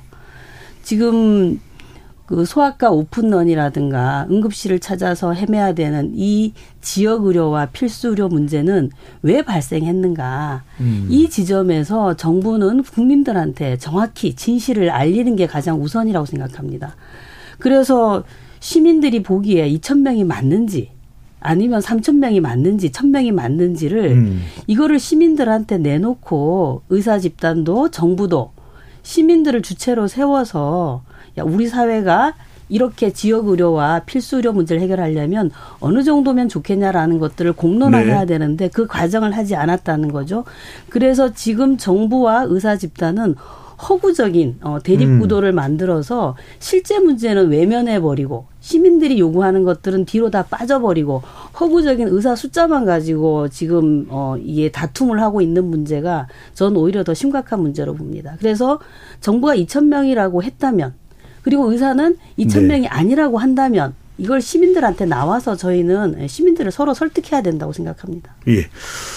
지금 그 소아과 오픈런이라든가 응급실을 찾아서 헤매야 되는 이 지역 의료와 필수 의료 문제는 왜 발생했는가. 음. 이 지점에서 정부는 국민들한테 정확히 진실을 알리는 게 가장 우선이라고 생각합니다. 그래서 시민들이 보기에 이천 명이 맞는지 아니면 삼천 명이 맞는지 천 명이 맞는지를 음. 이거를 시민들한테 내놓고 의사 집단도 정부도 시민들을 주체로 세워서 야, 우리 사회가 이렇게 지역 의료와 필수 의료 문제를 해결하려면 어느 정도면 좋겠냐라는 것들을 공론화해야 네. 되는데 그 과정을 하지 않았다는 거죠. 그래서 지금 정부와 의사 집단은 허구적인 어, 대립구도를 음. 만들어서 실제 문제는 외면해버리고 시민들이 요구하는 것들은 뒤로 다 빠져버리고 허구적인 의사 숫자만 가지고 지금 어, 이게 다툼을 하고 있는 문제가 전 오히려 더 심각한 문제로 봅니다. 그래서 정부가 이천 명이라고 했다면 그리고 의사는 이천 명이 네. 아니라고 한다면 이걸 시민들한테 나와서 저희는 시민들을 서로 설득해야 된다고 생각합니다.
예.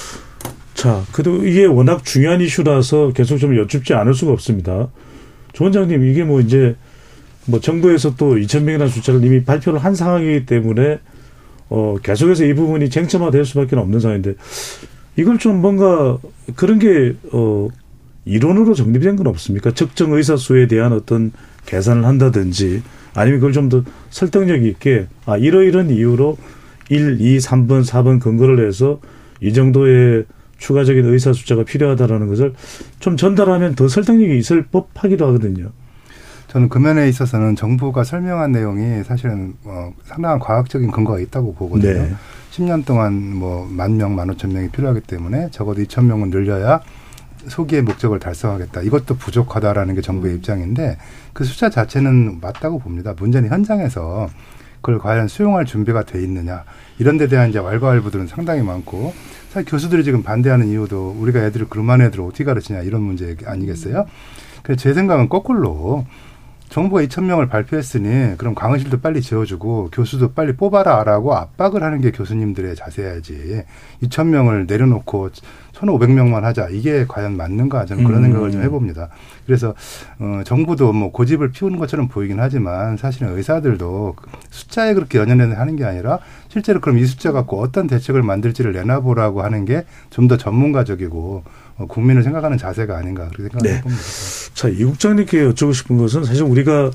자, 그래도 이게 워낙 중요한 이슈라서 계속 좀 여쭙지 않을 수가 없습니다. 조 원장님, 이게 뭐 이제 뭐 정부에서 또 이천 명이라는 숫자를 이미 발표를 한 상황이기 때문에 어, 계속해서 이 부분이 쟁점화될 수밖에 없는 상황인데 이걸 좀 뭔가 그런 게 어, 이론으로 정립된 건 없습니까? 적정 의사 수에 대한 어떤 계산을 한다든지 아니면 그걸 좀 더 설득력 있게 아 이러이런 이유로 일, 이, 삼 번, 사 번 근거를 해서 이 정도의 추가적인 의사 숫자가 필요하다라는 것을 좀 전달하면 더 설득력이 있을 법하기도 하거든요.
저는 그 면에 있어서는 정부가 설명한 내용이 사실은 어, 상당한 과학적인 근거가 있다고 보거든요. 네. 십 년 동안 뭐 만 명, 만 오천 명이 필요하기 때문에 적어도 이천 명은 늘려야 소기의 목적을 달성하겠다. 이것도 부족하다라는 게 정부의 입장인데 그 숫자 자체는 맞다고 봅니다. 문제는 현장에서 그걸 과연 수용할 준비가 돼 있느냐. 이런 데 대한 이제 왈가왈부들은 상당히 많고 사실 교수들이 지금 반대하는 이유도 우리가 애들을 그만 애들을 어떻게 가르치냐 이런 문제 아니겠어요? 그래서 제 생각은 거꾸로 정부가 이천 명을 발표했으니 그럼 강의실도 빨리 지어주고 교수도 빨리 뽑아라라고 압박을 하는 게 교수님들의 자세야지. 이천 명을 내려놓고 천오백 명만 하자. 이게 과연 맞는가? 저는 그런 음. 생각을 좀 해봅니다. 그래서 어, 정부도 뭐 고집을 피우는 것처럼 보이긴 하지만 사실은 의사들도 숫자에 그렇게 연연하는 게 아니라 실제로 그럼 이 숫자 갖고 어떤 대책을 만들지를 내놔보라고 하는 게 좀 더 전문가적이고 어, 국민을 생각하는 자세가 아닌가 그렇게 생각을
네.
해봅니다.
자, 이 국장님께 여쭙고 싶은 것은 사실 우리가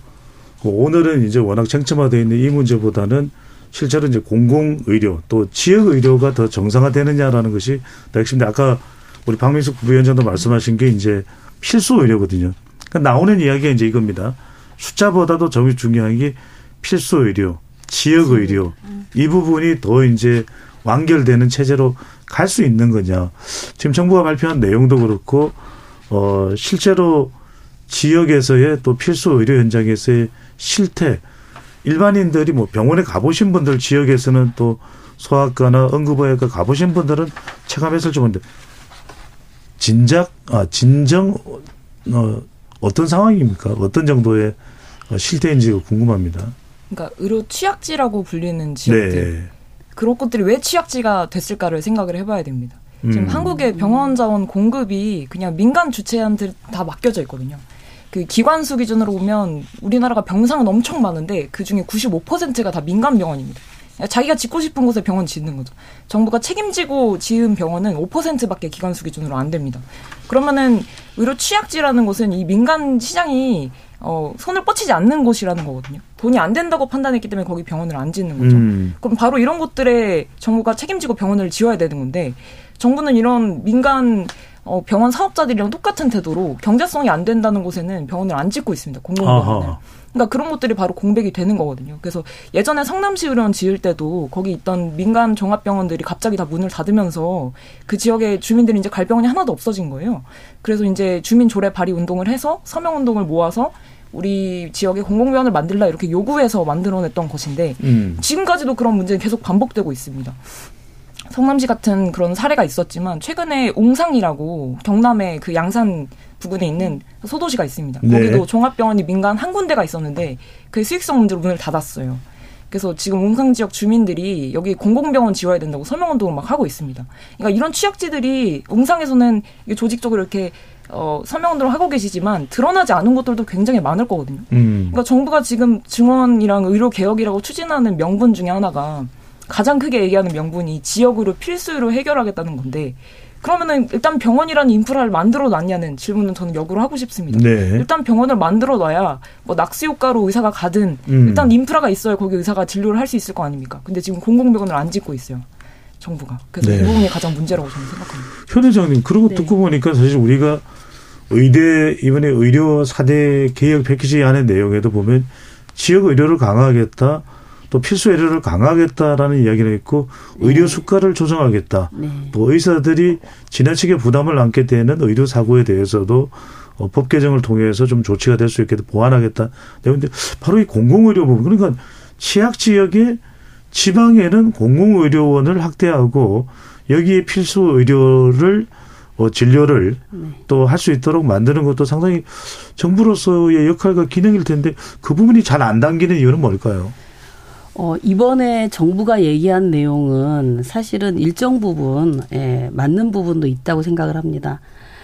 오늘은 이제 워낙 쟁점화되어 있는 이 문제보다는 실제로 이제 공공의료 또 지역의료가 더 정상화되느냐라는 것이 핵심인데 아까 우리 박민숙 부위원장도 말씀하신 게 이제 필수의료거든요. 그러니까 나오는 이야기가 이제 이겁니다. 숫자보다도 정말 중요한 게 필수의료, 지역의료 이 부분이 더 이제 완결되는 체제로 갈 수 있는 거냐. 지금 정부가 발표한 내용도 그렇고 어, 실제로 지역에서의 또 필수의료 현장에서의 실태 일반인들이 뭐 병원에 가보신 분들 지역에서는 또 소아과나 응급의학과 가보신 분들은 체감했을 정도인데 진작 아 진정 어, 어떤 상황입니까? 어떤 정도의 실태인지가 궁금합니다.
그러니까 의료 취약지라고 불리는 지역들 네. 그런 것들이 왜 취약지가 됐을까를 생각을 해봐야 됩니다. 지금 음. 한국의 병원 자원 공급이 그냥 민간 주체한테 다 맡겨져 있거든요. 그 기관수 기준으로 보면 우리나라가 병상은 엄청 많은데 그중에 구십오 퍼센트가 다 민간 병원입니다. 자기가 짓고 싶은 곳에 병원 짓는 거죠. 정부가 책임지고 지은 병원은 오 퍼센트밖에 기관수 기준으로 안 됩니다. 그러면은 의료 취약지라는 곳은 이 민간 시장이 어, 손을 뻗치지 않는 곳이라는 거거든요. 돈이 안 된다고 판단했기 때문에 거기 병원을 안 짓는 거죠. 음. 그럼 바로 이런 곳들에 정부가 책임지고 병원을 지어야 되는 건데 정부는 이런 민간 어, 병원 사업자들이랑 똑같은 태도로 경제성이 안 된다는 곳에는 병원을 안 짓고 있습니다. 공공병원을. 그러니까 그런 것들이 바로 공백이 되는 거거든요. 그래서 예전에 성남시 의료원 지을 때도 거기 있던 민간 종합병원들이 갑자기 다 문을 닫으면서 그 지역의 주민들이 이제 갈 병원이 하나도 없어진 거예요. 그래서 이제 주민 조례 발의 운동을 해서 서명 운동을 모아서 우리 지역에 공공병원을 만들라 이렇게 요구해서 만들어냈던 것인데 음. 지금까지도 그런 문제는 계속 반복되고 있습니다. 성남시 같은 그런 사례가 있었지만 최근에 옹상이라고 경남의 그 양산 부근에 있는 소도시가 있습니다. 네. 거기도 종합병원이 민간 한 군데가 있었는데 그 수익성 문제로 문을 닫았어요. 그래서 지금 옹상 지역 주민들이 여기 공공병원 지어야 된다고 서명운동을 막 하고 있습니다. 그러니까 이런 취약지들이 옹상에서는 조직적으로 이렇게 어, 서명운동을 하고 계시지만 드러나지 않은 것들도 굉장히 많을 거거든요. 음. 그러니까 정부가 지금 증원이랑 의료개혁이라고 추진하는 명분 중에 하나가 가장 크게 얘기하는 명분이 지역으로 필수로 해결하겠다는 건데 그러면은 일단 병원이라는 인프라를 만들어 놨냐는 질문은 저는 역으로 하고 싶습니다. 네. 일단 병원을 만들어 놔야 뭐 낙수 효과로 의사가 가든 음. 일단 인프라가 있어야 거기 의사가 진료를 할 수 있을 거 아닙니까? 근데 지금 공공병원을 안 짓고 있어요. 정부가. 그래서 네. 이 부분이 가장 문제라고 저는 생각합니다.
현 회장님 그런 거 네. 듣고 보니까 사실 우리가 의대 이번에 의료 사 대 개혁 패키지 안의 내용에도 보면 지역 의료를 강화하겠다. 또 필수 의료를 강화하겠다라는 이야기를 했고 네. 의료 수가를 조정하겠다. 네. 또 의사들이 지나치게 부담을 안게 되는 의료 사고에 대해서도 어, 법 개정을 통해서 좀 조치가 될 수 있게 보완하겠다. 그런데 바로 이 공공의료 부분, 그러니까 취약 지역의 지방에는 공공의료원을 확대하고 여기에 필수 의료를 어, 진료를 네. 또 할 수 있도록 만드는 것도 상당히 정부로서의 역할과 기능일 텐데 그 부분이 잘 안 당기는 이유는 뭘까요?
어, 이번에 정부가 얘기한 내용은 사실은 일정 부분 예, 맞는 부분도 있다고 생각을 합니다.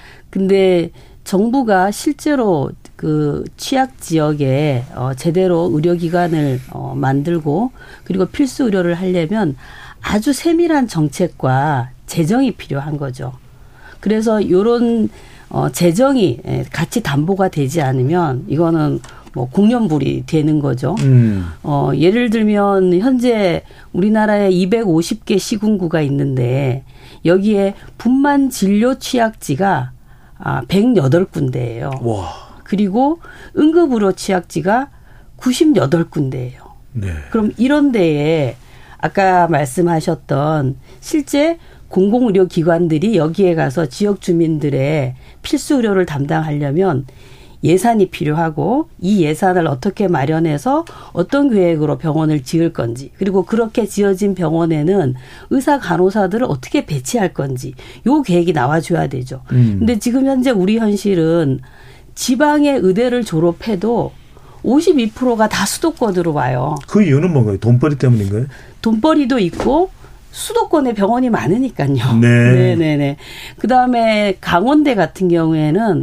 근데 정부가 실제로 그 취약 지역에 어, 제대로 의료기관을 어, 만들고 그리고 필수 의료를 하려면 아주 세밀한 정책과 재정이 필요한 거죠. 그래서 이런 어, 재정이 같이 담보가 되지 않으면 이거는 뭐 공연불이 되는 거죠. 음. 어, 예를 들면 현재 우리나라에 이백오십 개 시군구가 있는데 여기에 분만 진료 취약지가 아, 백여덟 군데예요. 와. 그리고 응급의료 취약지가 구십팔 군데예요. 네. 그럼 이런 데에 아까 말씀하셨던 실제 공공의료기관들이 여기에 가서 지역 주민들의 필수 의료를 담당하려면 예산이 필요하고 이 예산을 어떻게 마련해서 어떤 계획으로 병원을 지을 건지 그리고 그렇게 지어진 병원에는 의사 간호사들을 어떻게 배치할 건지 요 계획이 나와줘야 되죠. 음. 근데 지금 현재 우리 현실은 지방의 의대를 졸업해도 오십이 퍼센트가 다 수도권으로 와요.
그 이유는 뭔가요? 돈벌이 때문인가요?
돈벌이도 있고 수도권에 병원이 많으니까요.
네.
네네네. 그 다음에 강원대 같은 경우에는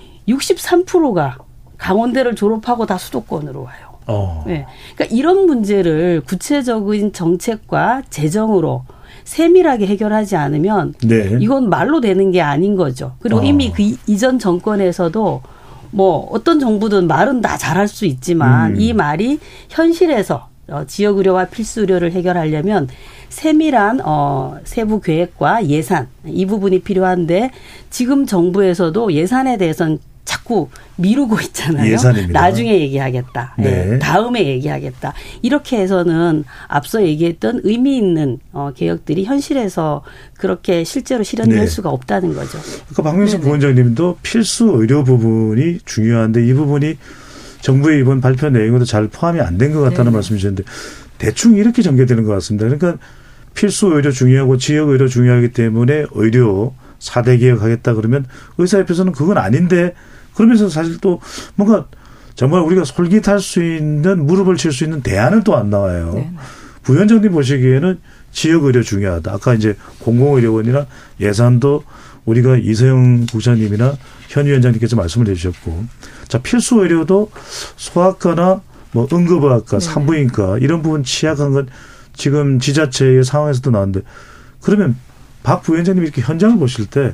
육십삼 퍼센트가 강원대를 졸업하고 다 수도권으로 와요. 어. 네. 그러니까 이런 문제를 구체적인 정책과 재정으로 세밀하게 해결하지 않으면 네. 이건 말로 되는 게 아닌 거죠. 그리고 어. 이미 그 이전 정권에서도 뭐 어떤 정부든 말은 다 잘할 수 있지만 음. 이 말이 현실에서 지역 의료와 필수 의료를 해결하려면 세밀한 어, 세부 계획과 예산 이 부분이 필요한데 지금 정부에서도 예산에 대해서는 자꾸 미루고 있잖아요.
예산입니다.
나중에 얘기하겠다. 네. 다음에 얘기하겠다. 이렇게 해서는 앞서 얘기했던 의미 있는 어, 개혁들이 현실에서 그렇게 실제로 실현될 네. 수가 없다는 거죠.
그러니까 박명수 부원장님도 필수 의료 부분이 중요한데 이 부분이 정부의 이번 발표 내용에도 잘 포함이 안 된 것 같다는 네. 말씀이셨는데 대충 이렇게 전개되는 것 같습니다. 그러니까 필수 의료 중요하고 지역 의료 중요하기 때문에 의료 사 대 개혁하겠다 그러면 의사협회에서는 그건 아닌데 그러면서 사실 또 뭔가 정말 우리가 솔깃할 수 있는 무릎을 칠 수 있는 대안은 또 안 나와요. 네. 부위원장님 보시기에는 지역 의료 중요하다. 아까 이제 공공의료원이나 예산도 우리가 이서영 국장님이나 현 위원장님께서 말씀을 해주셨고 자 필수 의료도 소아과나 뭐 응급의학과, 네. 산부인과 이런 부분 취약한 건 지금 지자체의 상황에서도 나왔는데 그러면 박 부위원장님이 이렇게 현장을 보실 때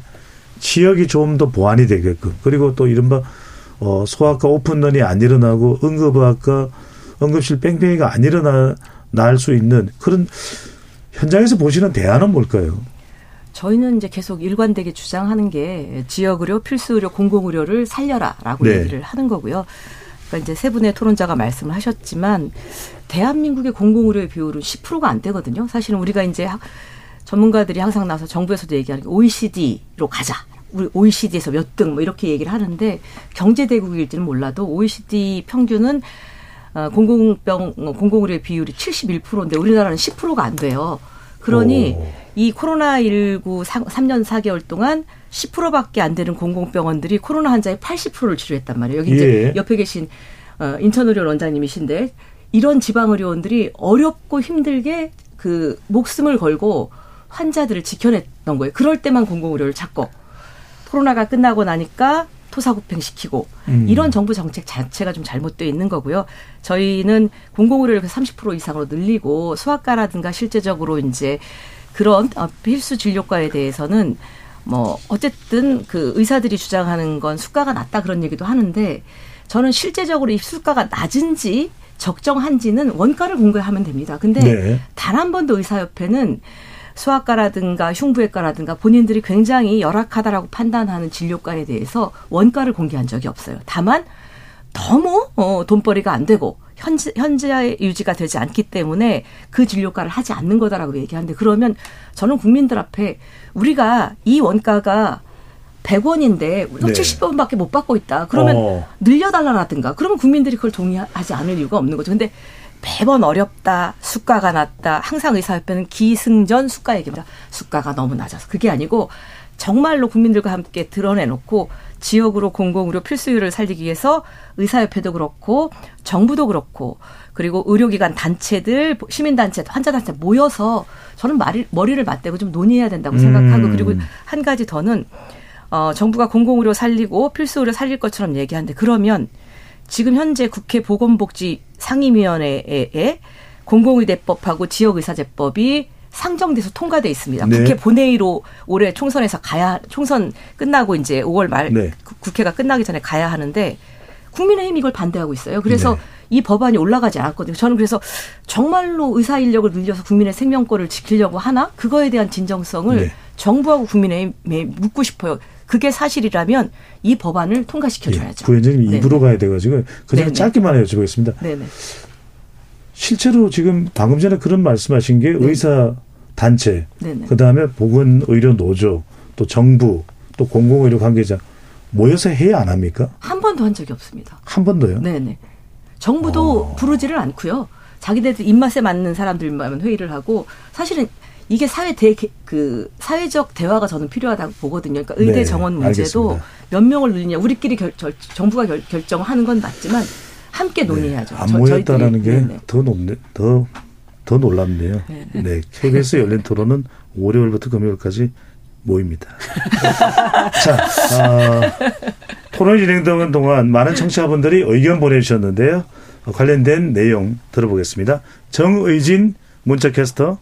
지역이 좀 더 보완이 되게끔 그리고 또 이른바 어, 소아과 오픈런이 안 일어나고 응급의학과 응급실 뺑뺑이가 안 일어날 수 있는 그런 현장에서 보시는 대안은 뭘까요?
저희는 이제 계속 일관되게 주장하는 게 지역의료, 필수의료, 공공의료를 살려라라고 네. 얘기를 하는 거고요. 그러니까 이제 세 분의 토론자가 말씀을 하셨지만 대한민국의 공공의료의 비율은 십 퍼센트가 안 되거든요. 사실은 우리가 이제 전문가들이 항상 나와서 정부에서도 얘기하는 게 오이시디로 가자. 우리 오이시디에서 몇 등 뭐 이렇게 얘기를 하는데 경제대국일지는 몰라도 오이시디 평균은 공공병, 공공의료의 비율이 칠십일 퍼센트인데 우리나라는 십 퍼센트가 안 돼요. 그러니 오. 이 코로나십구 삼 년 사 개월 동안 십 퍼센트밖에 안 되는 공공병원들이 코로나 환자의 팔십 퍼센트를 치료했단 말이에요. 여기 이제
예.
옆에 계신 어, 인턴의료 원장님이신데 이런 지방의료원들이 어렵고 힘들게 그 목숨을 걸고 환자들을 지켜냈던 거예요. 그럴 때만 공공의료를 찾고 코로나가 끝나고 나니까 토사구팽시키고 음. 이런 정부 정책 자체가 좀 잘못되어 있는 거고요. 저희는 공공의료를 삼십 퍼센트 이상으로 늘리고 소아과라든가 실제적으로 이제 그런 필수 진료과에 대해서는 뭐 어쨌든 그 의사들이 주장하는 건 수가가 낮다 그런 얘기도 하는데 저는 실제적으로 이 수가가 낮은지 적정한지는 원가를 공개하면 됩니다. 근데 네. 단 한 번도 의사협회는 소아과라든가 흉부외과라든가 본인들이 굉장히 열악하다라고 판단하는 진료과에 대해서 원가를 공개한 적이 없어요. 다만 너무 어, 돈벌이가 안 되고 현재, 현재 유지가 되지 않기 때문에 그 진료과를 하지 않는 거다라고 얘기하는데 그러면 저는 국민들 앞에 우리가 이 원가가 백 원인데
네.
칠십 원밖에 못 받고 있다. 그러면
어.
늘려달라라든가. 그러면 국민들이 그걸 동의하지 않을 이유가 없는 거죠. 근데 매번 어렵다. 수가가 낮다. 항상 의사협회는 기승전 수가 얘기입니다. 수가가 너무 낮아서. 그게 아니고 정말로 국민들과 함께 드러내놓고 지역으로 공공의료 필수의료를 살리기 위해서 의사협회도 그렇고 정부도 그렇고 그리고 의료기관 단체들, 시민단체, 환자단체 모여서 저는 머리, 머리를 맞대고 좀 논의해야 된다고 생각하고 음. 그리고 한 가지 더는 어, 정부가 공공의료 살리고 필수의료 살릴 것처럼 얘기하는데 그러면 지금 현재 국회 보건복지 상임위원회에 공공의대법하고 지역의사제법이 상정돼서 통과돼 있습니다.
네.
국회 본회의로 올해 총선에서 가야 총선 끝나고 이제 오월 말 네. 국회가 끝나기 전에 가야 하는데 국민의힘이 이걸 반대하고 있어요. 그래서 네. 이 법안이 올라가지 않았거든요. 저는 그래서 정말로 의사 인력을 늘려서 국민의 생명권을 지키려고 하나? 그거에 대한 진정성을 네. 정부하고 국민의힘에 묻고 싶어요. 그게 사실이라면 이 법안을 통과시켜줘야죠.
예, 부위원장님 입으로 가야 돼가지고 그냥 짧게만 여쭤보겠습니다.
네네.
실제로 지금 방금 전에 그런 말씀하신 게 네. 의사 단체,
네네.
그다음에 보건의료 노조, 또 정부, 또 공공의료 관계자 모여서 해야 안 합니까?
한 번도 한 적이 없습니다.
한 번도요?
네네. 정부도 어. 부르지를 않고요. 자기네들 입맛에 맞는 사람들만 회의를 하고 사실은 이게 사회 대, 그, 사회적 대화가 저는 필요하다고 보거든요. 그러니까 의대 네, 정원 문제도 알겠습니다. 몇 명을 늘리냐. 우리끼리 결, 절, 정부가 결, 결정하는 건 맞지만 함께 논의해야죠.
네, 안 모였다라는 게 더 높네, 더, 더 놀랍네요. 네네. 네. 케이비에스 열린 토론은 월요일부터 금요일까지 모입니다. 자, 아, 토론이 진행되는 동안 많은 청취자분들이 의견 보내주셨는데요. 관련된 내용 들어보겠습니다. 정의진 문자캐스터.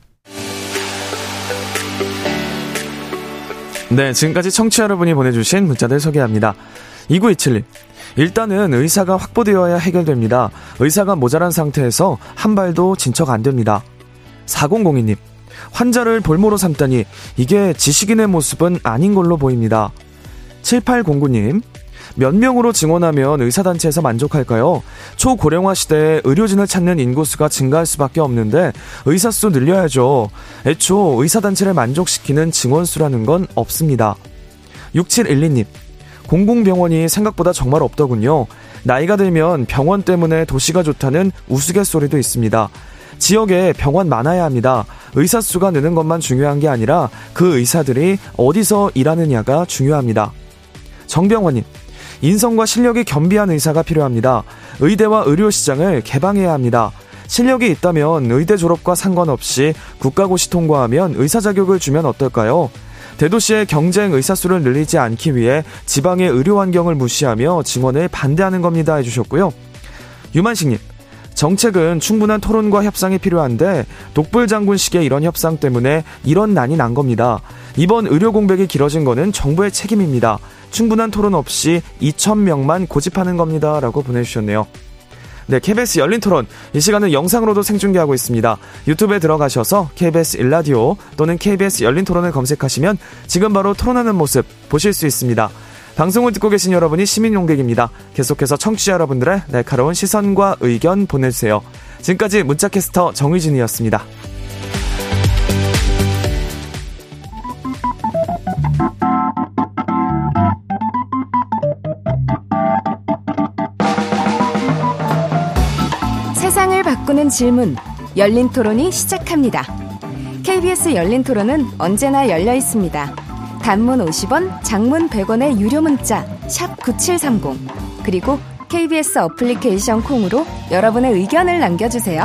네, 지금까지 청취자 여러분이 보내주신 문자들 소개합니다. 이구이칠님. 일단은 의사가 확보되어야 해결됩니다. 의사가 모자란 상태에서 한 발도 진척 안 됩니다. 사공공이님. 환자를 볼모로 삼다니 이게 지식인의 모습은 아닌 걸로 보입니다. 칠팔공구님. 몇 명으로 증원하면 의사단체에서 만족할까요? 초고령화 시대에 의료진을 찾는 인구수가 증가할 수밖에 없는데 의사수 늘려야죠. 애초 의사단체를 만족시키는 증원수라는 건 없습니다. 육칠일이님. 공공병원이 생각보다 정말 없더군요. 나이가 들면 병원 때문에 도시가 좋다는 우스갯소리도 있습니다. 지역에 병원 많아야 합니다. 의사수가 느는 것만 중요한 게 아니라 그 의사들이 어디서 일하느냐가 중요합니다. 정병원님. 인성과 실력이 겸비한 의사가 필요합니다. 의대와 의료시장을 개방해야 합니다. 실력이 있다면 의대 졸업과 상관없이 국가고시 통과하면 의사 자격을 주면 어떨까요? 대도시의 경쟁 의사수를 늘리지 않기 위해 지방의 의료 환경을 무시하며 증원을 반대하는 겁니다 해주셨고요. 유만식님. 정책은 충분한 토론과 협상이 필요한데 독불장군식의 이런 협상 때문에 이런 난이 난 겁니다. 이번 의료 공백이 길어진 거는 정부의 책임입니다. 충분한 토론 없이 이천 명만 고집하는 겁니다 라고 보내주셨네요. 네, 케이비에스 열린 토론 이 시간은 영상으로도 생중계하고 있습니다. 유튜브에 들어가셔서 케이비에스 일라디오 또는 케이비에스 열린 토론을 검색하시면 지금 바로 토론하는 모습 보실 수 있습니다. 방송을 듣고 계신 여러분이 시민 용객입니다. 계속해서 청취자 여러분들의 날카로운 시선과 의견 보내주세요. 지금까지 문자캐스터 정의진이었습니다.
세상을 바꾸는 질문, 열린 토론이 시작합니다. 케이비에스 열린 토론은 언제나 열려 있습니다. 단문 오십 원, 장문 백 원의 유료 문자 샵 구칠삼공 그리고 케이비에스 어플리케이션 콩으로 여러분의 의견을 남겨주세요.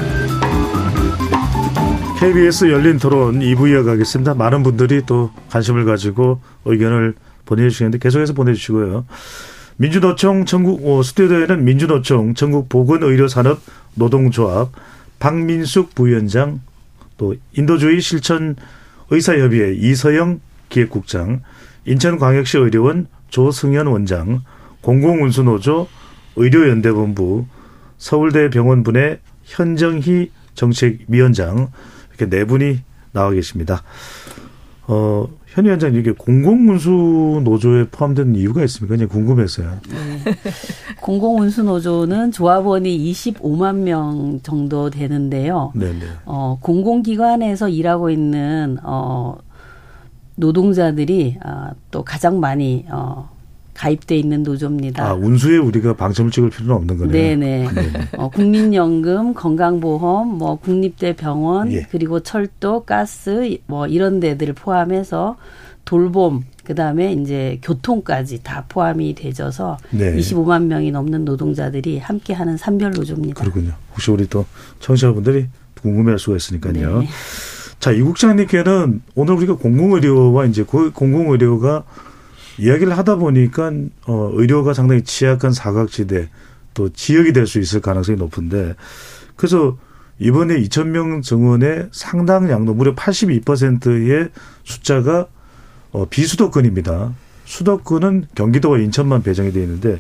케이비에스 열린 토론 이 부 이어가겠습니다. 많은 분들이 또 관심을 가지고 의견을 보내주시는데 계속해서 보내주시고요. 민주노총 전국 어, 스튜디오에는 민주노총 전국 보건의료산업 노동조합 박민숙 부위원장, 또 인도주의 실천 의사협의회 이서영 기획국장, 인천광역시 의료원 조승현 원장, 공공운수노조 의료연대본부 서울대 병원분의 현정희 정책위원장, 이렇게 네 분이 나와 계십니다. 어, 현 위원장님, 이게 공공운수노조에 포함된 이유가 있습니까? 그냥 궁금해서요.
네. 공공운수노조는 조합원이 이십오만 명 정도 되는데요.
네네.
어, 공공기관에서 일하고 있는, 어, 노동자들이 어, 또 가장 많이 어, 가입돼 있는 노조입니다.
아, 운수에 우리가 방점을 찍을 필요는 없는 거네요.
네네. 어, 국민연금, 건강보험, 뭐 국립대병원, 예. 그리고 철도, 가스, 뭐 이런 데들을 포함해서 돌봄, 그 다음에 이제 교통까지 다 포함이 되져서 네. 이십오만 명이 넘는 노동자들이 함께하는 산별노조입니다.
그렇군요. 혹시 우리 또 청취자분들이 궁금해할 수가 있으니까요. 네. 자, 이 국장님께는 오늘 우리가 공공의료와 이제 그 공공의료가 이야기를 하다 보니까 어, 의료가 상당히 취약한 사각지대 또 지역이 될 수 있을 가능성이 높은데 그래서 이번에 이천 명 정원의 상당 양도 무려 팔십이 퍼센트의 숫자가 어, 비수도권입니다. 수도권은 경기도와 인천만 배정이 되어 있는데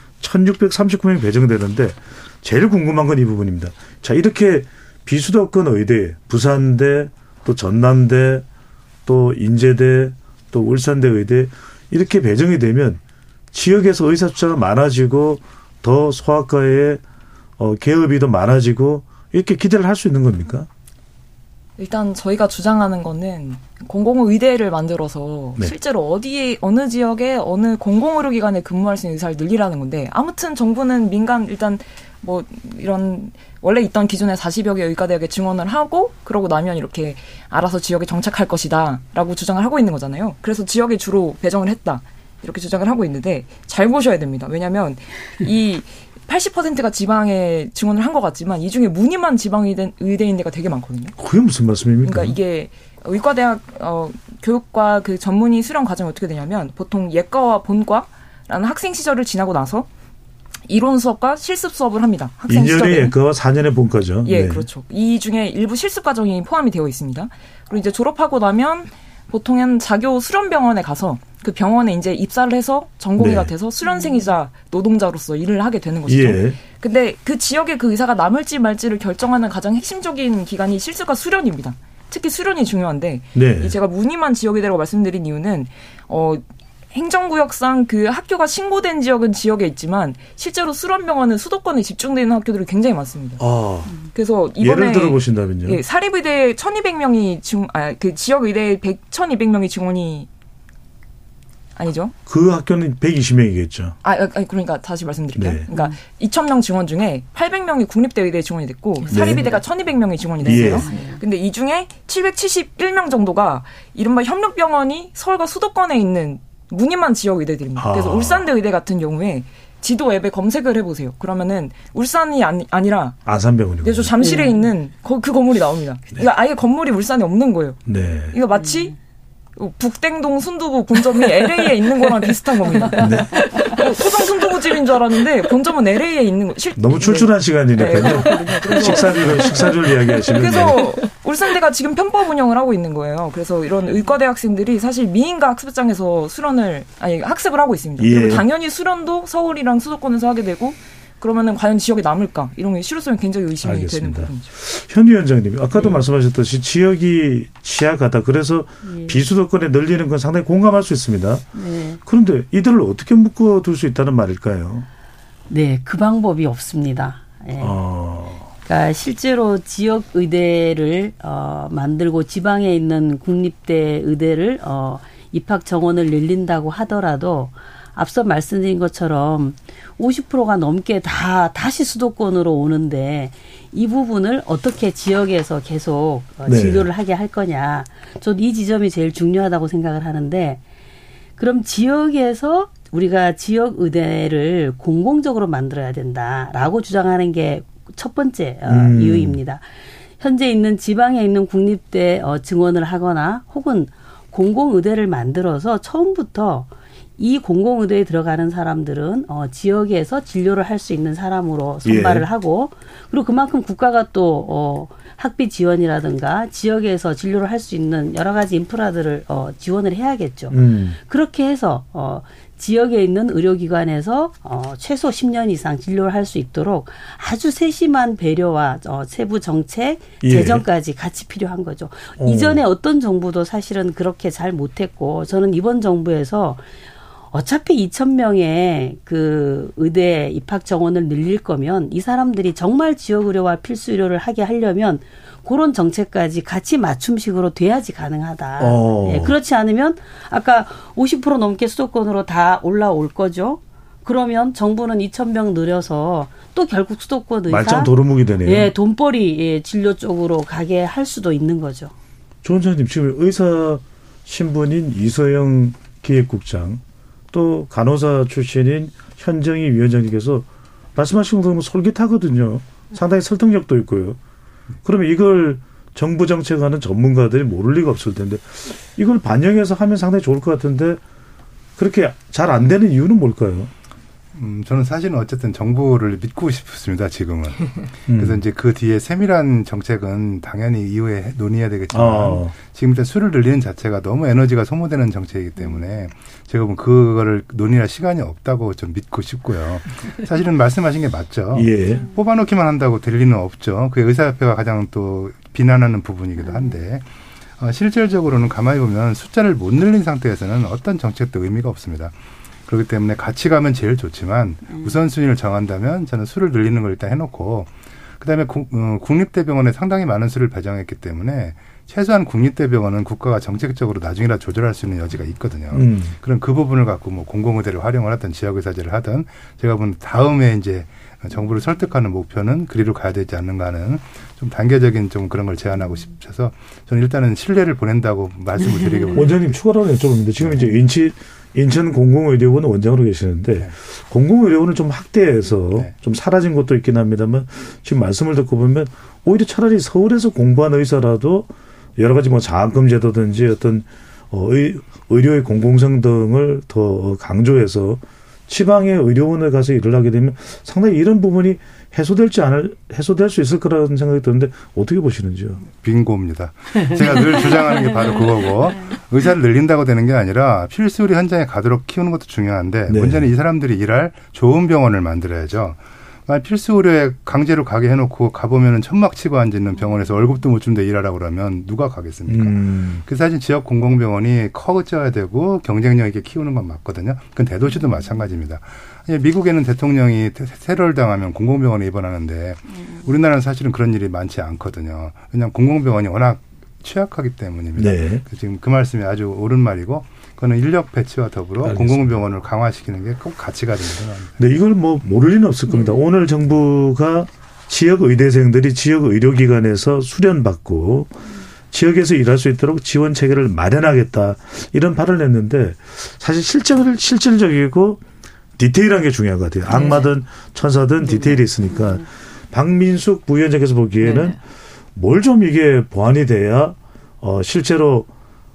천육백삼십구 명이 배정되는데 제일 궁금한 건 이 부분입니다. 자, 이렇게 비수도권 의대, 부산대, 또 전남대, 또 인제대, 또 울산대 의대 이렇게 배정이 되면 지역에서 의사 숫자가 많아지고 더 소아과의 어, 개업이 더 많아지고 이렇게 기대를 할 수 있는 겁니까?
일단 저희가 주장하는 거는 공공의대를 만들어서 네. 실제로 어디에 어느 지역에 어느 공공의료기관에 근무할 수 있는 의사를 늘리라는 건데 아무튼 정부는 민간 일단 뭐 이런 원래 있던 기존의 사십여 개 의과대학에 증원을 하고 그러고 나면 이렇게 알아서 지역에 정착할 것이다 라고 주장을 하고 있는 거잖아요. 그래서 지역에 주로 배정을 했다 이렇게 주장을 하고 있는데 잘 보셔야 됩니다. 왜냐하면 이 팔십 퍼센트가 지방에 증원을 한 것 같지만 이 중에 무늬만 지방의대인 데가 되게 많거든요.
그게 무슨 말씀입니까?
그러니까 이게 의과대학 어, 교육과 그 전문의 수련 과정이 어떻게 되냐면 보통 예과와 본과라는 학생 시절을 지나고 나서 이론 수업과 실습 수업을 합니다. 학생
이 년의 예과와 사 년의 본과죠.
예,
네.
그렇죠. 이 중에 일부 실습 과정이 포함이 되어 있습니다. 그리고 이제 졸업하고 나면 보통은 자교 수련병원에 가서 그 병원에 이제 입사를 해서 전공의가 네. 돼서 수련생이자 노동자로서 일을 하게 되는 것이죠. 예. 근데 그 지역에 그 의사가 남을지 말지를 결정하는 가장 핵심적인 기간이 실습과 수련입니다. 특히 수련이 중요한데 네. 제가 무늬만 지역이라고 말씀드린 이유는 어, 행정구역상 그 학교가 신고된 지역은 지역에 있지만 실제로 수련병원은 수도권에 집중되어 있는 학교들이 굉장히 많습니다.
아,
그래서 이번에
예를 들어보신다면요?
예, 사립의대 천이백 명이 증, 아, 그 지역의대 천이백 명이 증원이 아니죠?
그 학교는 백이십 명이겠죠.
아, 그러니까 다시 말씀드릴게요. 네. 그러니까 이천 명 증원 중에 팔백 명이 국립대의대에 증원이 됐고 사립의대가 네. 천이백 명이 증원이 됐어요. 예. 근데 이 중에 칠백칠십일 명 정도가 이른바 협력병원이 서울과 수도권에 있는 무늬만 지역 의대들입니다. 아. 그래서 울산대 의대 같은 경우에 지도 앱에 검색을 해보세요. 그러면은 울산이 아니, 아니라
안산병원이요.
네, 저 잠실에 네. 있는 거, 그 건물이 나옵니다. 네. 그러니까 아예 건물이 울산에 없는 거예요.
네.
이거 마치 음. 북댕동 순두부 본점이 엘에이에 있는 거랑 비슷한 겁니다. 네. 토종 순두부집인 줄 알았는데 본점은 엘에이에 있는 거. 실...
너무 출출한 네. 시간이니까요. 네, 식사를 식사를 이야기하시는.
그래서 울산대가 지금 편법 운영을 하고 있는 거예요. 그래서 이런 의과대 학생들이 사실 미인과 학습장에서 수련을 아니 학습을 하고 있습니다. 예. 그리고 당연히 수련도 서울이랑 수도권에서 하게 되고. 그러면은 과연 지역에 남을까? 이런 게 실효성이 굉장히 의심이
알겠습니다.
되는 부분이죠.
현 위원장님, 아까도 네. 말씀하셨듯이 지역이 취약하다. 그래서 네. 비수도권에 늘리는 건 상당히 공감할 수 있습니다. 네. 그런데 이들을 어떻게 묶어둘 수 있다는 말일까요?
네, 그 방법이 없습니다. 네. 어. 그러니까 실제로 지역 의대를 어, 만들고 지방에 있는 국립대 의대를 어, 입학 정원을 늘린다고 하더라도 앞서 말씀드린 것처럼 오십 퍼센트가 넘게 다 다시 수도권으로 오는데 이 부분을 어떻게 지역에서 계속 네. 진료를 하게 할 거냐. 저도 이 지점이 제일 중요하다고 생각을 하는데 그럼 지역에서 우리가 지역 의대를 공공적으로 만들어야 된다라고 주장하는 게 첫 번째 음. 이유입니다. 현재 있는 지방에 있는 국립대 증원을 하거나 혹은 공공의대를 만들어서 처음부터 이 공공의대에 들어가는 사람들은 어, 지역에서 진료를 할 수 있는 사람으로 선발을 예. 하고 그리고 그만큼 국가가 또 어, 학비 지원이라든가 지역에서 진료를 할 수 있는 여러 가지 인프라들을 어, 지원을 해야겠죠. 음. 그렇게 해서 어, 지역에 있는 의료기관에서 어, 최소 십 년 이상 진료를 할 수 있도록 아주 세심한 배려와 어, 세부 정책, 예. 재정까지 같이 필요한 거죠. 오. 이전에 어떤 정부도 사실은 그렇게 잘 못했고 저는 이번 정부에서 어차피 이천 명의 그 의대 입학 정원을 늘릴 거면 이 사람들이 정말 지역 의료와 필수 의료를 하게 하려면 그런 정책까지 같이 맞춤식으로 돼야지 가능하다. 예, 그렇지 않으면 아까 오십 퍼센트 넘게 수도권으로 다 올라올 거죠. 그러면 정부는 이천 명 늘려서 또 결국 수도권 의사
말짱 도루묵이 되네요.
예, 돈벌이 예, 진료 쪽으로 가게 할 수도 있는 거죠.
조 원장님 지금 의사 신분인 이서영 기획국장 또 간호사 출신인 현정희 위원장님께서 말씀하신 거 보면 솔깃하거든요. 상당히 설득력도 있고요. 그러면 이걸 정부 정책하는 전문가들이 모를 리가 없을 텐데 이걸 반영해서 하면 상당히 좋을 것 같은데 그렇게 잘 안 되는 이유는 뭘까요?
음, 저는 사실은 어쨌든 정부를 믿고 싶습니다, 지금은. 음. 그래서 이제 그 뒤에 세밀한 정책은 당연히 이후에 논의해야 되겠지만, 아. 지금 일단 수를 늘리는 자체가 너무 에너지가 소모되는 정책이기 때문에, 제가 보면 그거를 논의할 시간이 없다고 좀 믿고 싶고요. 사실은 말씀하신 게 맞죠. 예. 뽑아놓기만 한다고 될 리는 없죠. 그게 의사협회가 가장 또 비난하는 부분이기도 한데, 어, 실질적으로는 가만히 보면 숫자를 못 늘린 상태에서는 어떤 정책도 의미가 없습니다. 그렇기 때문에 같이 가면 제일 좋지만 우선순위를 정한다면 저는 수를 늘리는 걸 일단 해놓고 그다음에 구, 어, 국립대병원에 상당히 많은 수를 배정했기 때문에 최소한 국립대병원은 국가가 정책적으로 나중이라도 조절할 수 있는 여지가 있거든요. 음. 그럼 그 부분을 갖고 뭐 공공의대를 활용을 하든 지역의사제를 하든 제가 보는 다음에 이제 정부를 설득하는 목표는 그리로 가야 되지 않는가 하는 좀 단계적인 좀 그런 걸 제안하고 싶어서 저는 일단은 신뢰를 보낸다고 말씀을 드리겠습니다.
원장님 추가로 여쭤보는데 지금 이제 인치 인천 공공의료원 원장으로 계시는데 네. 공공의료원을 좀 확대해서 네. 좀 사라진 것도 있긴 합니다만 지금 말씀을 듣고 보면 오히려 차라리 서울에서 공부한 의사라도 여러 가지 뭐 장학금 제도든지 어떤 의, 의료의 공공성 등을 더 강조해서 지방의 의료원에 가서 일을 하게 되면 상당히 이런 부분이 해소될지 않을, 해소될 수 있을 거라는 생각이 드는데 어떻게 보시는지요?
빙고입니다. 제가 늘 주장하는 게 바로 그거고 의사를 늘린다고 되는 게 아니라 필수 의료 현장에 가도록 키우는 것도 중요한데 네. 문제는 이 사람들이 일할 좋은 병원을 만들어야죠. 필수 의료에 강제로 가게 해놓고 가보면은 천막 치고 앉아있는 병원에서 월급도 못 준대 일하라고 그러면 누가 가겠습니까? 음. 그 사실 지역 공공병원이 커져야 되고 경쟁력 있게 키우는 건 맞거든요. 그건 대도시도 마찬가지입니다. 미국에는 대통령이 테러를 당하면 공공병원에 입원하는데 우리나라는 사실은 그런 일이 많지 않거든요. 왜냐하면 공공병원이 워낙 취약하기 때문입니다. 네. 지금 그 말씀이 아주 옳은 말이고 그거는 인력 배치와 더불어 알겠습니다. 공공병원을 강화시키는 게 꼭 가치가 된다고 생각합니다.
네, 이걸 뭐 모를 리는 없을 겁니다. 네. 오늘 정부가 지역 의대생들이 지역 의료기관에서 수련받고 지역에서 일할 수 있도록 지원 체계를 마련하겠다 이런 발언을 했는데 사실 실제를 실질적이고 디테일한 게 중요한 것 같아요. 악마든 천사든 디테일이 있으니까 박민숙 부위원장께서 보기에는 네. 뭘 좀 이게 보완이 돼야 어 실제로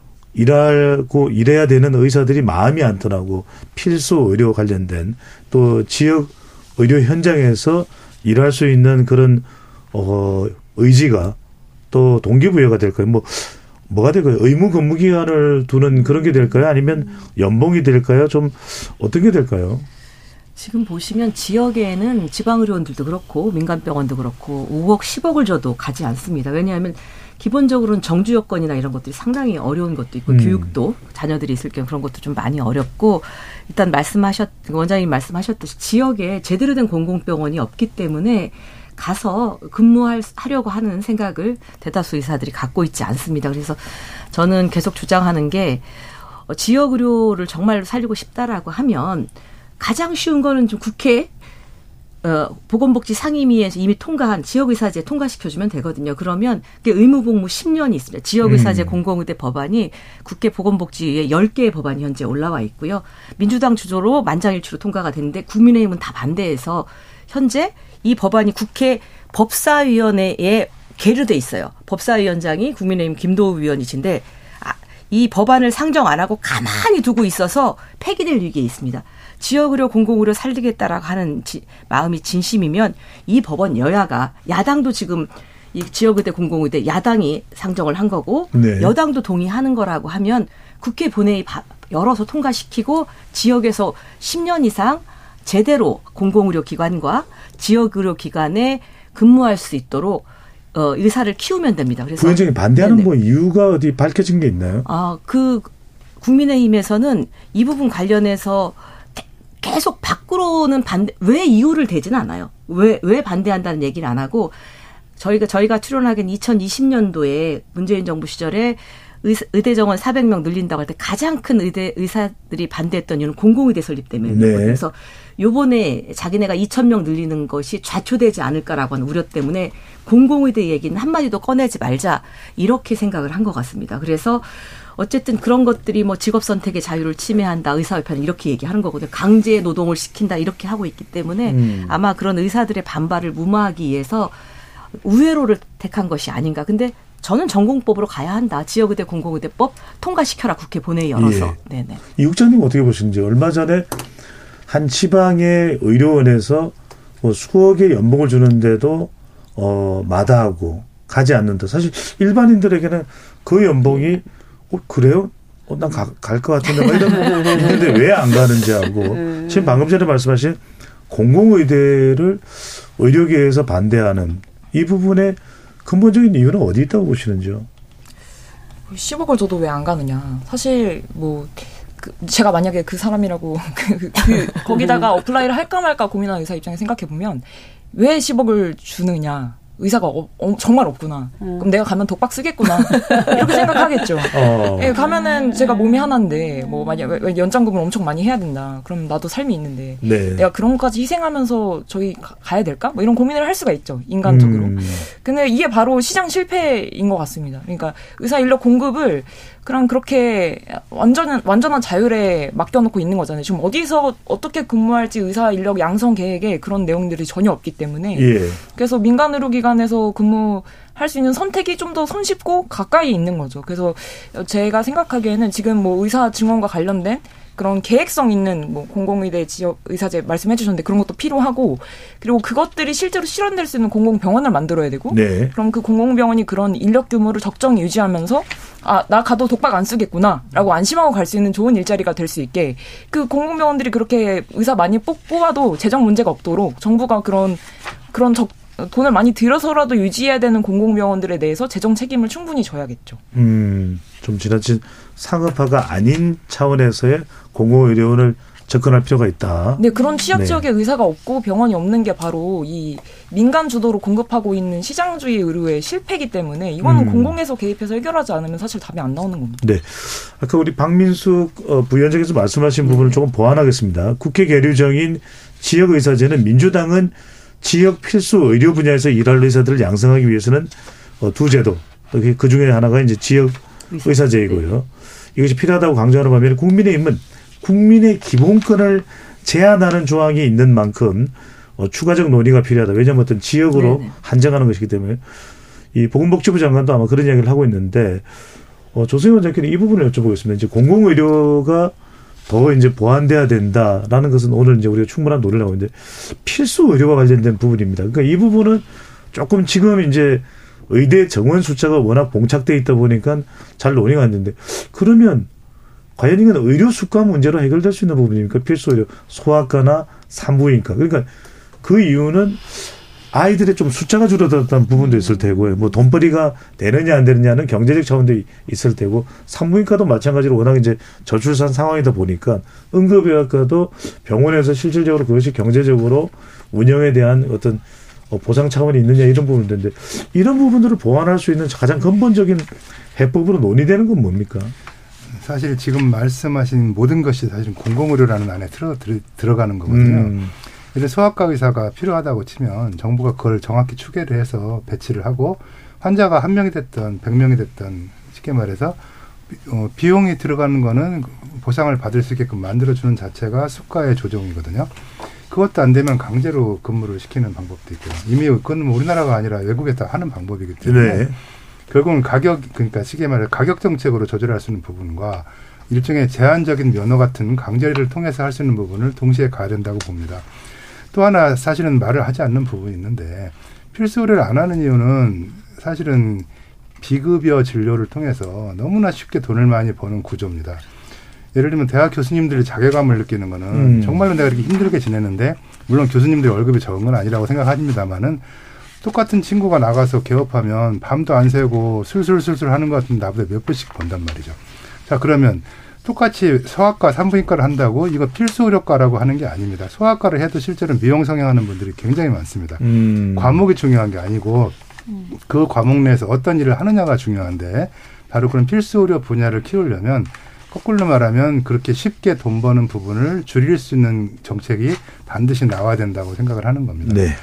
일하고 일해야 되는 의사들이 마음이 안 떠나고 필수 의료 관련된 또 지역 의료 현장에서 일할 수 있는 그런 어 의지가 또 동기부여가 될까요? 뭐 뭐가 될까요? 의무 근무 기간을 두는 그런 게 될까요? 아니면 연봉이 될까요? 좀 어떤 게 될까요?
지금 보시면 지역에는 지방의료원들도 그렇고 민간병원도 그렇고 오억, 십억을 줘도 가지 않습니다. 왜냐하면 기본적으로는 정주 여건이나 이런 것들이 상당히 어려운 것도 있고 음. 교육도 자녀들이 있을 경우 그런 것도 좀 많이 어렵고 일단 말씀하셨 원장님 말씀하셨듯이 지역에 제대로 된 공공병원이 없기 때문에 가서 근무하려고 하는 생각을 대다수 의사들이 갖고 있지 않습니다. 그래서 저는 계속 주장하는 게 지역 의료를 정말로 살리고 싶다라고 하면 가장 쉬운 거는 좀 국회 어, 보건복지 상임위에서 이미 통과한 지역의사제 통과시켜주면 되거든요. 그러면 그게 의무복무 십 년이 있습니다. 지역의사제 음. 공공의대 법안이 국회 보건복지위에 열 개의 법안이 현재 올라와 있고요. 민주당 주도로 만장일치로 통과가 됐는데 국민의힘은 다 반대해서 현재 이 법안이 국회 법사위원회에 계류돼 있어요. 법사위원장이 국민의힘 김도우 위원이신데 아, 이 법안을 상정 안 하고 가만히 두고 있어서 폐기될 위기에 있습니다. 지역의료 공공의료 살리겠다라고 하는 지, 마음이 진심이면 이 법원 여야가 야당도 지금 이 지역의대 공공의대 야당이 상정을 한 거고 네. 여당도 동의하는 거라고 하면 국회 본회의 열어서 통과시키고 지역에서 십 년 이상 제대로 공공의료기관과 지역의료기관에 근무할 수 있도록 어, 의사를 키우면 됩니다. 그래서
부위원장이 반대하는 네네. 뭐 이유가 어디 밝혀진 게 있나요?
아, 그 국민의힘에서는 이 부분 관련해서 계속 밖으로는 반대, 왜 이유를 대진 않아요. 왜, 왜 반대한다는 얘기를 안 하고 저희가, 저희가 추론하기엔 이천이십 년도에 문재인 정부 시절에 의사, 의대 정원 사백 명 늘린다고 할 때 가장 큰 의대 의사들이 반대했던 이유는 공공의대 설립 때문에. 네. 그래서 요번에 자기네가 이천 명 늘리는 것이 좌초되지 않을까라고 하는 우려 때문에 공공의대 얘기는 한마디도 꺼내지 말자 이렇게 생각을 한 것 같습니다. 그래서 어쨌든 그런 것들이 뭐 직업 선택의 자유를 침해한다. 의사협회는 이렇게 얘기하는 거거든요. 강제 노동을 시킨다. 이렇게 하고 있기 때문에 음. 아마 그런 의사들의 반발을 무마하기 위해서 우회로를 택한 것이 아닌가. 근데 저는 전공법으로 가야 한다. 지역의대 공공의대법 통과시켜라. 국회 본회의 열어서.
예.
네네.
이 국장님 어떻게 보시는지. 얼마 전에 한 지방의 의료원에서 뭐 수억의 연봉을 주는데도 어, 마다하고 가지 않는다. 사실 일반인들에게는 그 연봉이 어, 그래요? 어, 난 갈 것 같은데 막 이런 거 있는데 왜 안 가는지 하고 지금 방금 전에 말씀하신 공공의대를 의료계에서 반대하는 이 부분에 근본적인 이유는 어디 있다고 보시는지요?
십억을 줘도 왜 안 가느냐. 사실 뭐 그 제가 만약에 그 사람이라고 그, 그 거기다가 어플라이를 할까 말까 고민하는 의사 입장에 생각해 보면 왜 십억을 주느냐. 의사가 어, 어, 정말 없구나. 음. 그럼 내가 가면 독박 쓰겠구나. 이렇게 생각하겠죠. 어. 예, 가면은 제가 몸이 하나인데 뭐 만약 연장금을 엄청 많이 해야 된다. 그럼 나도 삶이 있는데 네. 내가 그런 것까지 희생하면서 저기 가, 가야 될까? 뭐 이런 고민을 할 수가 있죠. 인간적으로. 음. 근데 이게 바로 시장 실패인 것 같습니다. 그러니까 의사 인력 공급을 그냥 그렇게 완전 완전한 자율에 맡겨놓고 있는 거잖아요. 지금 어디서 어떻게 근무할지 의사 인력 양성 계획에 그런 내용들이 전혀 없기 때문에 예. 그래서 민간 의료기관에서 근무할 수 있는 선택이 좀 더 손쉽고 가까이 있는 거죠. 그래서 제가 생각하기에는 지금 뭐 의사 증원과 관련된 그런 계획성 있는 뭐 공공의대 지역 의사제 말씀해 주셨는데 그런 것도 필요하고 그리고 그것들이 실제로 실현될 수 있는 공공병원을 만들어야 되고 네. 그럼 그 공공병원이 그런 인력 규모를 적정히 유지하면서 아, 나 가도 독박 안 쓰겠구나 라고 안심하고 갈 수 있는 좋은 일자리가 될 수 있게 그 공공병원들이 그렇게 의사 많이 뽑, 뽑아도 재정 문제가 없도록 정부가 그런 그런 적 돈을 많이 들여서라도 유지해야 되는 공공병원들에 대해서 재정 책임을 충분히 져야겠죠.
음, 좀 지나친 상업화가 아닌 차원에서의 공공의료원을 접근할 필요가 있다.
네, 그런 취약 지역에 네. 의사가 없고 병원이 없는 게 바로 이 민간 주도로 공급하고 있는 시장주의 의료의 실패이기 때문에 이거는 음. 공공에서 개입해서 해결하지 않으면 사실 답이 안 나오는 겁니다.
네, 아까 우리 박민숙 부위원장께서 말씀하신 네. 부분을 조금 보완하겠습니다. 국회 계류정인 지역의사제는 민주당은 지역 필수 의료 분야에서 일할 의사들을 양성하기 위해서는 두 제도, 그 중에 하나가 이제 지역 의사제이고요. 이것이 필요하다고 강조하는 반면에 국민의힘은 국민의 기본권을 제한하는 조항이 있는 만큼 추가적 논의가 필요하다. 왜냐하면 어떤 지역으로 네네. 한정하는 것이기 때문에 이 보건복지부 장관도 아마 그런 이야기를 하고 있는데 어, 조승희 원장께는 이 부분을 여쭤보겠습니다. 이제 공공의료가 더 이제 보완돼야 된다라는 것은 오늘 이제 우리가 충분한 논의를 하고 있는데 필수 의료와 관련된 부분입니다. 그러니까 이 부분은 조금 지금 이제 의대 정원 숫자가 워낙 봉착돼 있다 보니까 잘 논의가 안 되는데 그러면 과연 이건 의료 수가 문제로 해결될 수 있는 부분입니까? 필수 의료 소아과나 산부인과. 그러니까 그 이유는 아이들의 좀 숫자가 줄어들었다는 부분도 있을 테고요. 뭐 돈벌이가 되느냐 안 되느냐는 경제적 차원도 있을 테고 산부인과도 마찬가지로 워낙 이제 저출산 상황이다 보니까 응급의학과도 병원에서 실질적으로 그것이 경제적으로 운영에 대한 어떤 보상 차원이 있느냐 이런 부분인데 이런 부분들을 보완할 수 있는 가장 근본적인 해법으로 논의되는 건 뭡니까?
사실 지금 말씀하신 모든 것이 사실은 공공의료라는 안에 들어, 들어, 들어가는 거거든요. 음. 예를 소아과 의사가 필요하다고 치면 정부가 그걸 정확히 추계를 해서 배치를 하고 환자가 한 명이 됐든 백 명이 됐든 쉽게 말해서 어, 비용이 들어가는 거는 보상을 받을 수 있게끔 만들어주는 자체가 수가의 조정이거든요. 그것도 안 되면 강제로 근무를 시키는 방법도 있고요. 이미 그건 우리나라가 아니라 외국에 다 하는 방법이기 때문에 네. 결국은 가격, 그러니까 쉽게 말해 가격 정책으로 조절할 수 있는 부분과 일종의 제한적인 면허 같은 강제를 통해서 할 수 있는 부분을 동시에 가야 된다고 봅니다. 또 하나 사실은 말을 하지 않는 부분이 있는데 필수 의료를 안 하는 이유는 사실은 비급여 진료를 통해서 너무나 쉽게 돈을 많이 버는 구조입니다. 예를 들면 대학 교수님들이 자괴감을 느끼는 거는 음. 정말로 내가 이렇게 힘들게 지내는데 물론 교수님들이 월급이 적은 건 아니라고 생각합니다만은 똑같은 친구가 나가서 개업하면 밤도 안 새고 술술술술 하는 것 같은데 나보다 몇 배씩 번단 말이죠. 자 그러면 똑같이 소아과, 산부인과를 한다고 이거 필수 의료과라고 하는 게 아닙니다. 소아과를 해도 실제로 미용 성형하는 분들이 굉장히 많습니다. 음. 과목이 중요한 게 아니고 그 과목 내에서 어떤 일을 하느냐가 중요한데 바로 그런 필수 의료 분야를 키우려면 거꾸로 말하면 그렇게 쉽게 돈 버는 부분을 줄일 수 있는 정책이 반드시 나와야 된다고 생각을 하는 겁니다.
네.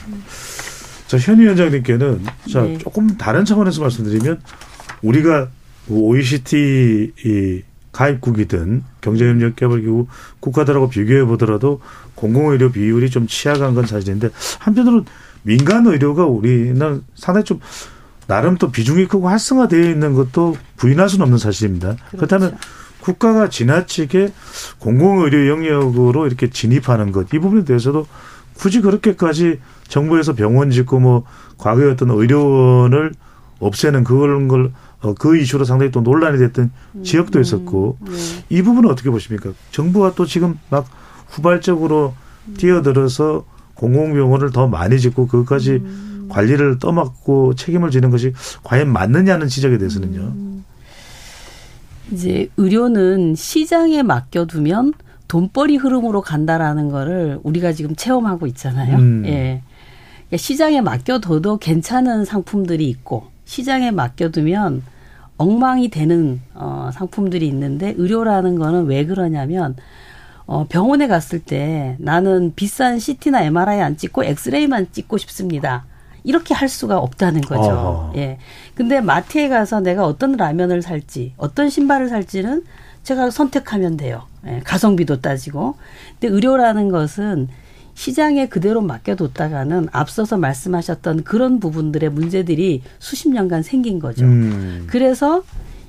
자, 현 위원장님께는 자, 네. 조금 다른 차원에서 말씀드리면 우리가 오이시티 이 가입국이든 경제협력개발기구 국가들하고 비교해 보더라도 공공의료 비율이 좀 취약한 건 사실인데 한편으로는 민간의료가 우리는 상당히 좀 나름 또 비중이 크고 활성화되어 있는 것도 부인할 수는 없는 사실입니다. 그렇죠. 그렇다면 국가가 지나치게 공공의료 영역으로 이렇게 진입하는 것, 이 부분에 대해서도 굳이 그렇게까지 정부에서 병원 짓고 뭐 과거에 어떤 의료원을 없애는 그런 걸 그 이슈로 상당히 또 논란이 됐던 음, 지역도 있었고 음, 네. 이 부분은 어떻게 보십니까? 정부가 또 지금 막 후발적으로 음. 뛰어들어서 공공병원을 더 많이 짓고 그것까지 음. 관리를 떠맡고 책임을 지는 것이 과연 맞느냐는 지적에 대해서는요. 음.
이제 의료는 시장에 맡겨두면 돈벌이 흐름으로 간다라는 거를 우리가 지금 체험하고 있잖아요. 음. 예. 시장에 맡겨둬도 괜찮은 상품들이 있고 시장에 맡겨두면 엉망이 되는 어, 상품들이 있는데 의료라는 거는 왜 그러냐면 어, 병원에 갔을 때 나는 비싼 씨티나 엠알아이 안 찍고 엑스레이만 찍고 싶습니다. 이렇게 할 수가 없다는 거죠. 어허. 예. 근데 마트에 가서 내가 어떤 라면을 살지, 어떤 신발을 살지는 제가 선택하면 돼요. 예. 가성비도 따지고. 근데 의료라는 것은 시장에 그대로 맡겨뒀다가는 앞서서 말씀하셨던 그런 부분들의 문제들이 수십 년간 생긴 거죠. 음. 그래서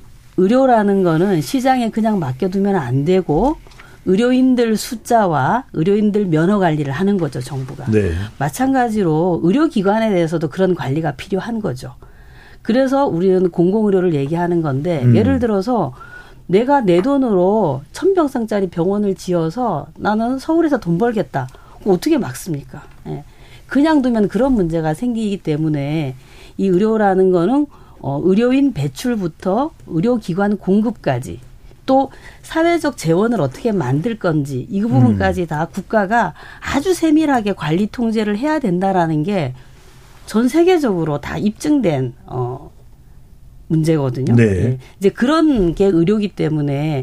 의료라는 거는 시장에 그냥 맡겨두면 안 되고 의료인들 숫자와 의료인들 면허 관리를 하는 거죠, 정부가. 네. 마찬가지로 의료기관에 대해서도 그런 관리가 필요한 거죠. 그래서 우리는 공공의료를 얘기하는 건데 음. 예를 들어서 내가 내 돈으로 천병상짜리 병원을 지어서 나는 서울에서 돈 벌겠다. 어떻게 막습니까? 예. 그냥 두면 그런 문제가 생기기 때문에 이 의료라는 거는 어, 의료인 배출부터 의료기관 공급까지 또 사회적 재원을 어떻게 만들 건지 이 부분까지 음. 다 국가가 아주 세밀하게 관리 통제를 해야 된다라는 게 전 세계적으로 다 입증된 어, 문제거든요. 네. 예. 이제 그런 게 의료기 때문에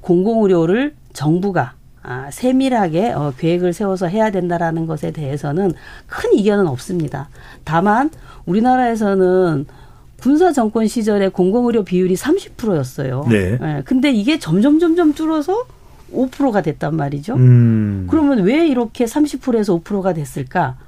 공공의료를 정부가 아, 세밀하게 어, 계획을 세워서 해야 된다라는 것에 대해서는 큰 이견은 없습니다. 다만 우리나라에서는 군사 정권 시절에 공공의료 비율이 삼십 퍼센트였어요. 네. 네. 근데 이게 점점 점점 줄어서 오 퍼센트가 됐단 말이죠. 음. 그러면 왜 이렇게 삼십 퍼센트에서 오 퍼센트가 됐을까?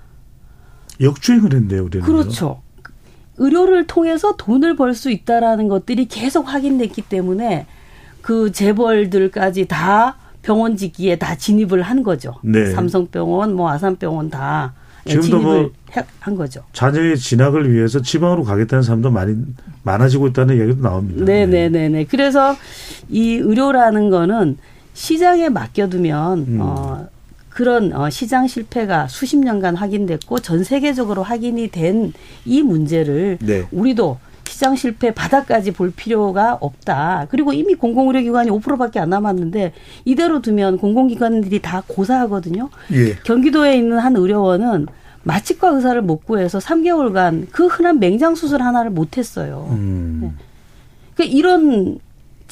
역주행을 했네요, 우리는.
그렇죠. 의료를 통해서 돈을 벌 수 있다라는 것들이 계속 확인됐기 때문에 그 재벌들까지 다 병원 짓기에 다 진입을 한 거죠. 네. 삼성병원, 뭐 아산병원 다 지금도 뭐 한 거죠.
자녀의 진학을 위해서 지방으로 가겠다는 사람도 많이 많아지고 있다는 이야기도 나옵니다.
네네네네. 네. 그래서 이 의료라는 거는 시장에 맡겨두면 음. 어, 그런 어, 시장 실패가 수십 년간 확인됐고 전 세계적으로 확인이 된 이 문제를 네. 우리도 시장 실패 바닥까지 볼 필요가 없다. 그리고 이미 공공의료기관이 오 퍼센트밖에 안 남았는데 이대로 두면 공공기관들이 다 고사하거든요. 예. 경기도에 있는 한 의료원은 마취과 의사를 못 구해서 삼 개월간 그 흔한 맹장 수술 하나를 못 했어요. 음. 네. 그러니까 이런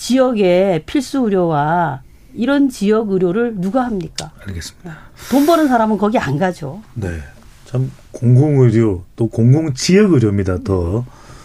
지역의 필수 의료와 이런 지역 의료를 누가 합니까?
알겠습니다.
돈 버는 사람은 거기 안 가죠.
네. 참 공공의료 또 공공지역의료입니다. 더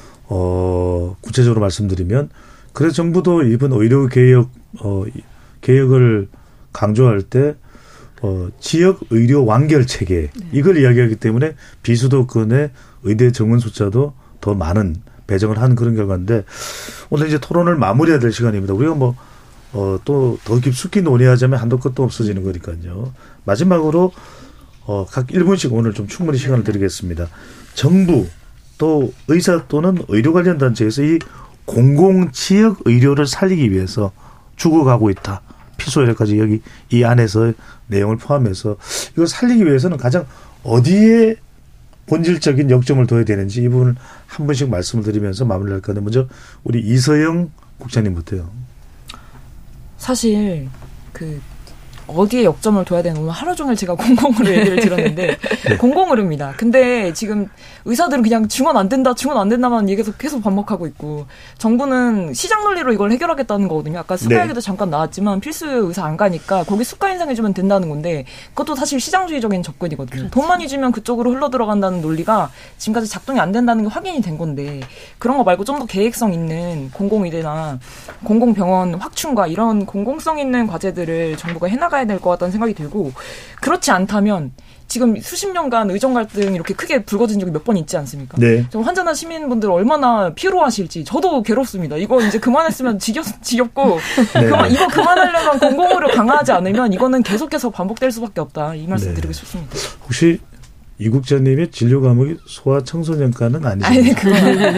어, 구체적으로 말씀드리면 그래서 정부도 이번 의료개혁 어, 개혁을 강조할 때 어, 지역 의료 완결 체계 네. 이걸 이야기하기 때문에 비수도권의 의대 정원 숫자도 더 많은 배정을 한 그런 결과인데 오늘 이제 토론을 마무리해야 될 시간입니다. 우리가 뭐 어, 또 더 깊숙이 논의하자면 한도 끝도 없어지는 거니까요. 마지막으로 어, 각 일 분씩 오늘 좀 충분히 시간을 드리겠습니다. 정부 또 의사 또는 의료 관련 단체에서 이 공공지역 의료를 살리기 위해서 죽어가고 있다. 피소회까지 여기 이 안에서 내용을 포함해서 이걸 살리기 위해서는 가장 어디에 본질적인 역점을 둬야 되는지 이 부분을 한 분씩 말씀을 드리면서 마무리할 건데 먼저 우리 이서영 국장님부터요.
사실 그 어디에 역점을 둬야 되는, 오늘 하루 종일 제가 공공의료 얘기를 들었는데 네. 공공의료입니다. 근데 지금 의사들은 그냥 증원 안 된다, 증원 안 된다만 얘기해서 계속 반복하고 있고, 정부는 시장 논리로 이걸 해결하겠다는 거거든요. 아까 수가 네. 얘기도 잠깐 나왔지만 필수 의사 안 가니까 거기 수가 인상해주면 된다는 건데, 그것도 사실 시장주의적인 접근이거든요. 그렇죠. 돈 많이 주면 그쪽으로 흘러 들어간다는 논리가 지금까지 작동이 안 된다는 게 확인이 된 건데, 그런 거 말고 좀 더 계획성 있는 공공의대나 공공병원 확충과 이런 공공성 있는 과제들을 정부가 해나가야 될 것 같다는 생각이 들고, 그렇지 않다면 지금 수십 년간 의정 갈등 이렇게 크게 불거진 적이 몇 번 있지 않습니까? 네. 환자나 시민분들 얼마나 피로하실지 저도 괴롭습니다. 이거 이제 그만했으면 지겹, 지겹고 네. 그만, 이거 그만하려면 공공의료 강화하지 않으면 이거는 계속해서 반복될 수밖에 없다. 이 말씀 네. 드리고 싶습니다.
혹시 이국자님의 진료 과목이 소아청소년과는 아니시죠?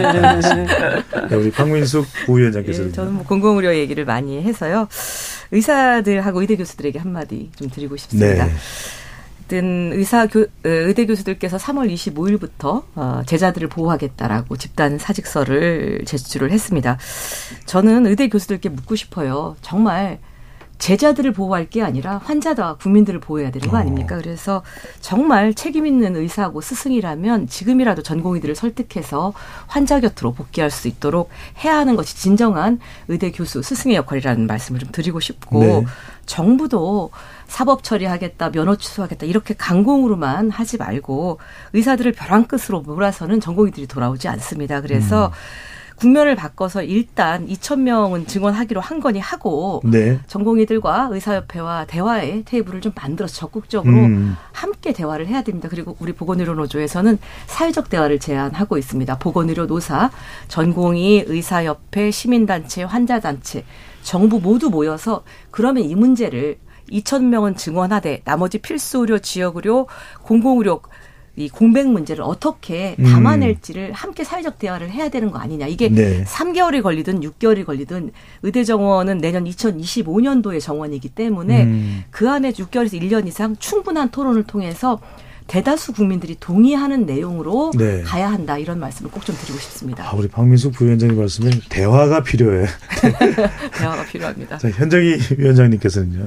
네, 우리 박민숙 부위원장께서는.
예, 저는 뭐 공공의료 얘기를 많이 해서요. 의사들하고 의대 교수들에게 한마디 좀 드리고 싶습니다. 네. 어쨌든 의사 교, 의대 교수들께서 삼월 이십오일부터 제자들을 보호하겠다라고 집단 사직서를 제출을 했습니다. 저는 의대 교수들께 묻고 싶어요. 정말 제자들을 보호할 게 아니라 환자와 국민들을 보호해야 되는 거 아닙니까? 그래서 정말 책임 있는 의사고 스승이라면 지금이라도 전공의들을 설득해서 환자 곁으로 복귀할 수 있도록 해야 하는 것이 진정한 의대 교수 스승의 역할이라는 말씀을 좀 드리고 싶고 네. 정부도 사법 처리하겠다, 면허 취소하겠다 이렇게 강공으로만 하지 말고 의사들을 벼랑 끝으로 몰아서는 전공의들이 돌아오지 않습니다. 그래서 음. 국면을 바꿔서 일단 이천 명은 증원하기로 한 거니 하고 네. 전공의들과 의사협회와 대화의 테이블을 좀 만들어서 적극적으로 음. 함께 대화를 해야 됩니다. 그리고 우리 보건의료노조에서는 사회적 대화를 제안하고 있습니다. 보건의료 노사, 전공의, 의사협회, 시민단체, 환자단체, 정부 모두 모여서 그러면 이 문제를 이천 명은 증원하되 나머지 필수의료, 지역의료, 공공의료 이 공백 문제를 어떻게 담아낼지를 음. 함께 사회적 대화를 해야 되는 거 아니냐. 이게 네. 삼 개월이 걸리든 육 개월이 걸리든 의대 정원은 내년 이천이십오년도에 정원이기 때문에 음. 그 안에 육 개월에서 일 년 이상 충분한 토론을 통해서 대다수 국민들이 동의하는 내용으로 네. 가야 한다. 이런 말씀을 꼭 좀 드리고 싶습니다.
아, 우리 박민숙 부위원장님 말씀에 대화가 필요해.
대화가 필요합니다.
자, 현정희 위원장님께서는요.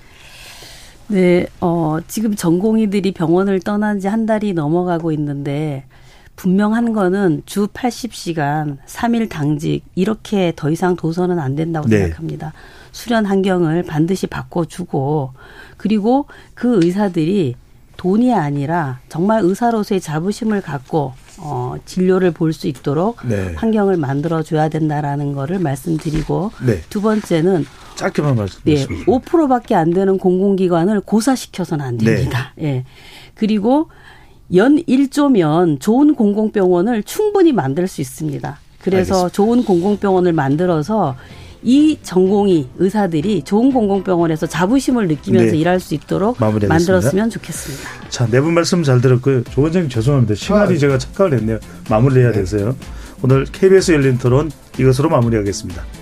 네, 어, 지금 전공의들이 병원을 떠난 지 한 달이 넘어가고 있는데 분명한 거는 주 팔십 시간 삼 일 당직 이렇게 더 이상 둬서는 안 된다고 네. 생각합니다. 수련 환경을 반드시 바꿔주고 그리고 그 의사들이 돈이 아니라 정말 의사로서의 자부심을 갖고 어, 진료를 볼 수 있도록 네. 환경을 만들어줘야 된다라는 거를 말씀드리고 네. 두 번째는
짧게만 말씀해 주세요.
네, 오 퍼센트밖에 안 되는 공공기관을 고사시켜서는 안 됩니다. 네. 예. 그리고 연 일 조면 좋은 공공병원을 충분히 만들 수 있습니다. 그래서 알겠습니다. 좋은 공공병원을 만들어서 이 전공의 의사들이 좋은 공공병원에서 자부심을 느끼면서 네. 일할 수 있도록 만들었으면 좋겠습니다.
자, 네 분 말씀 잘 들었고요. 조 원장님 죄송합니다. 시간이 아, 제가 착각을 했네요. 마무리해야 네. 돼서요. 오늘 케이비에스 열린 토론 이것으로 마무리하겠습니다.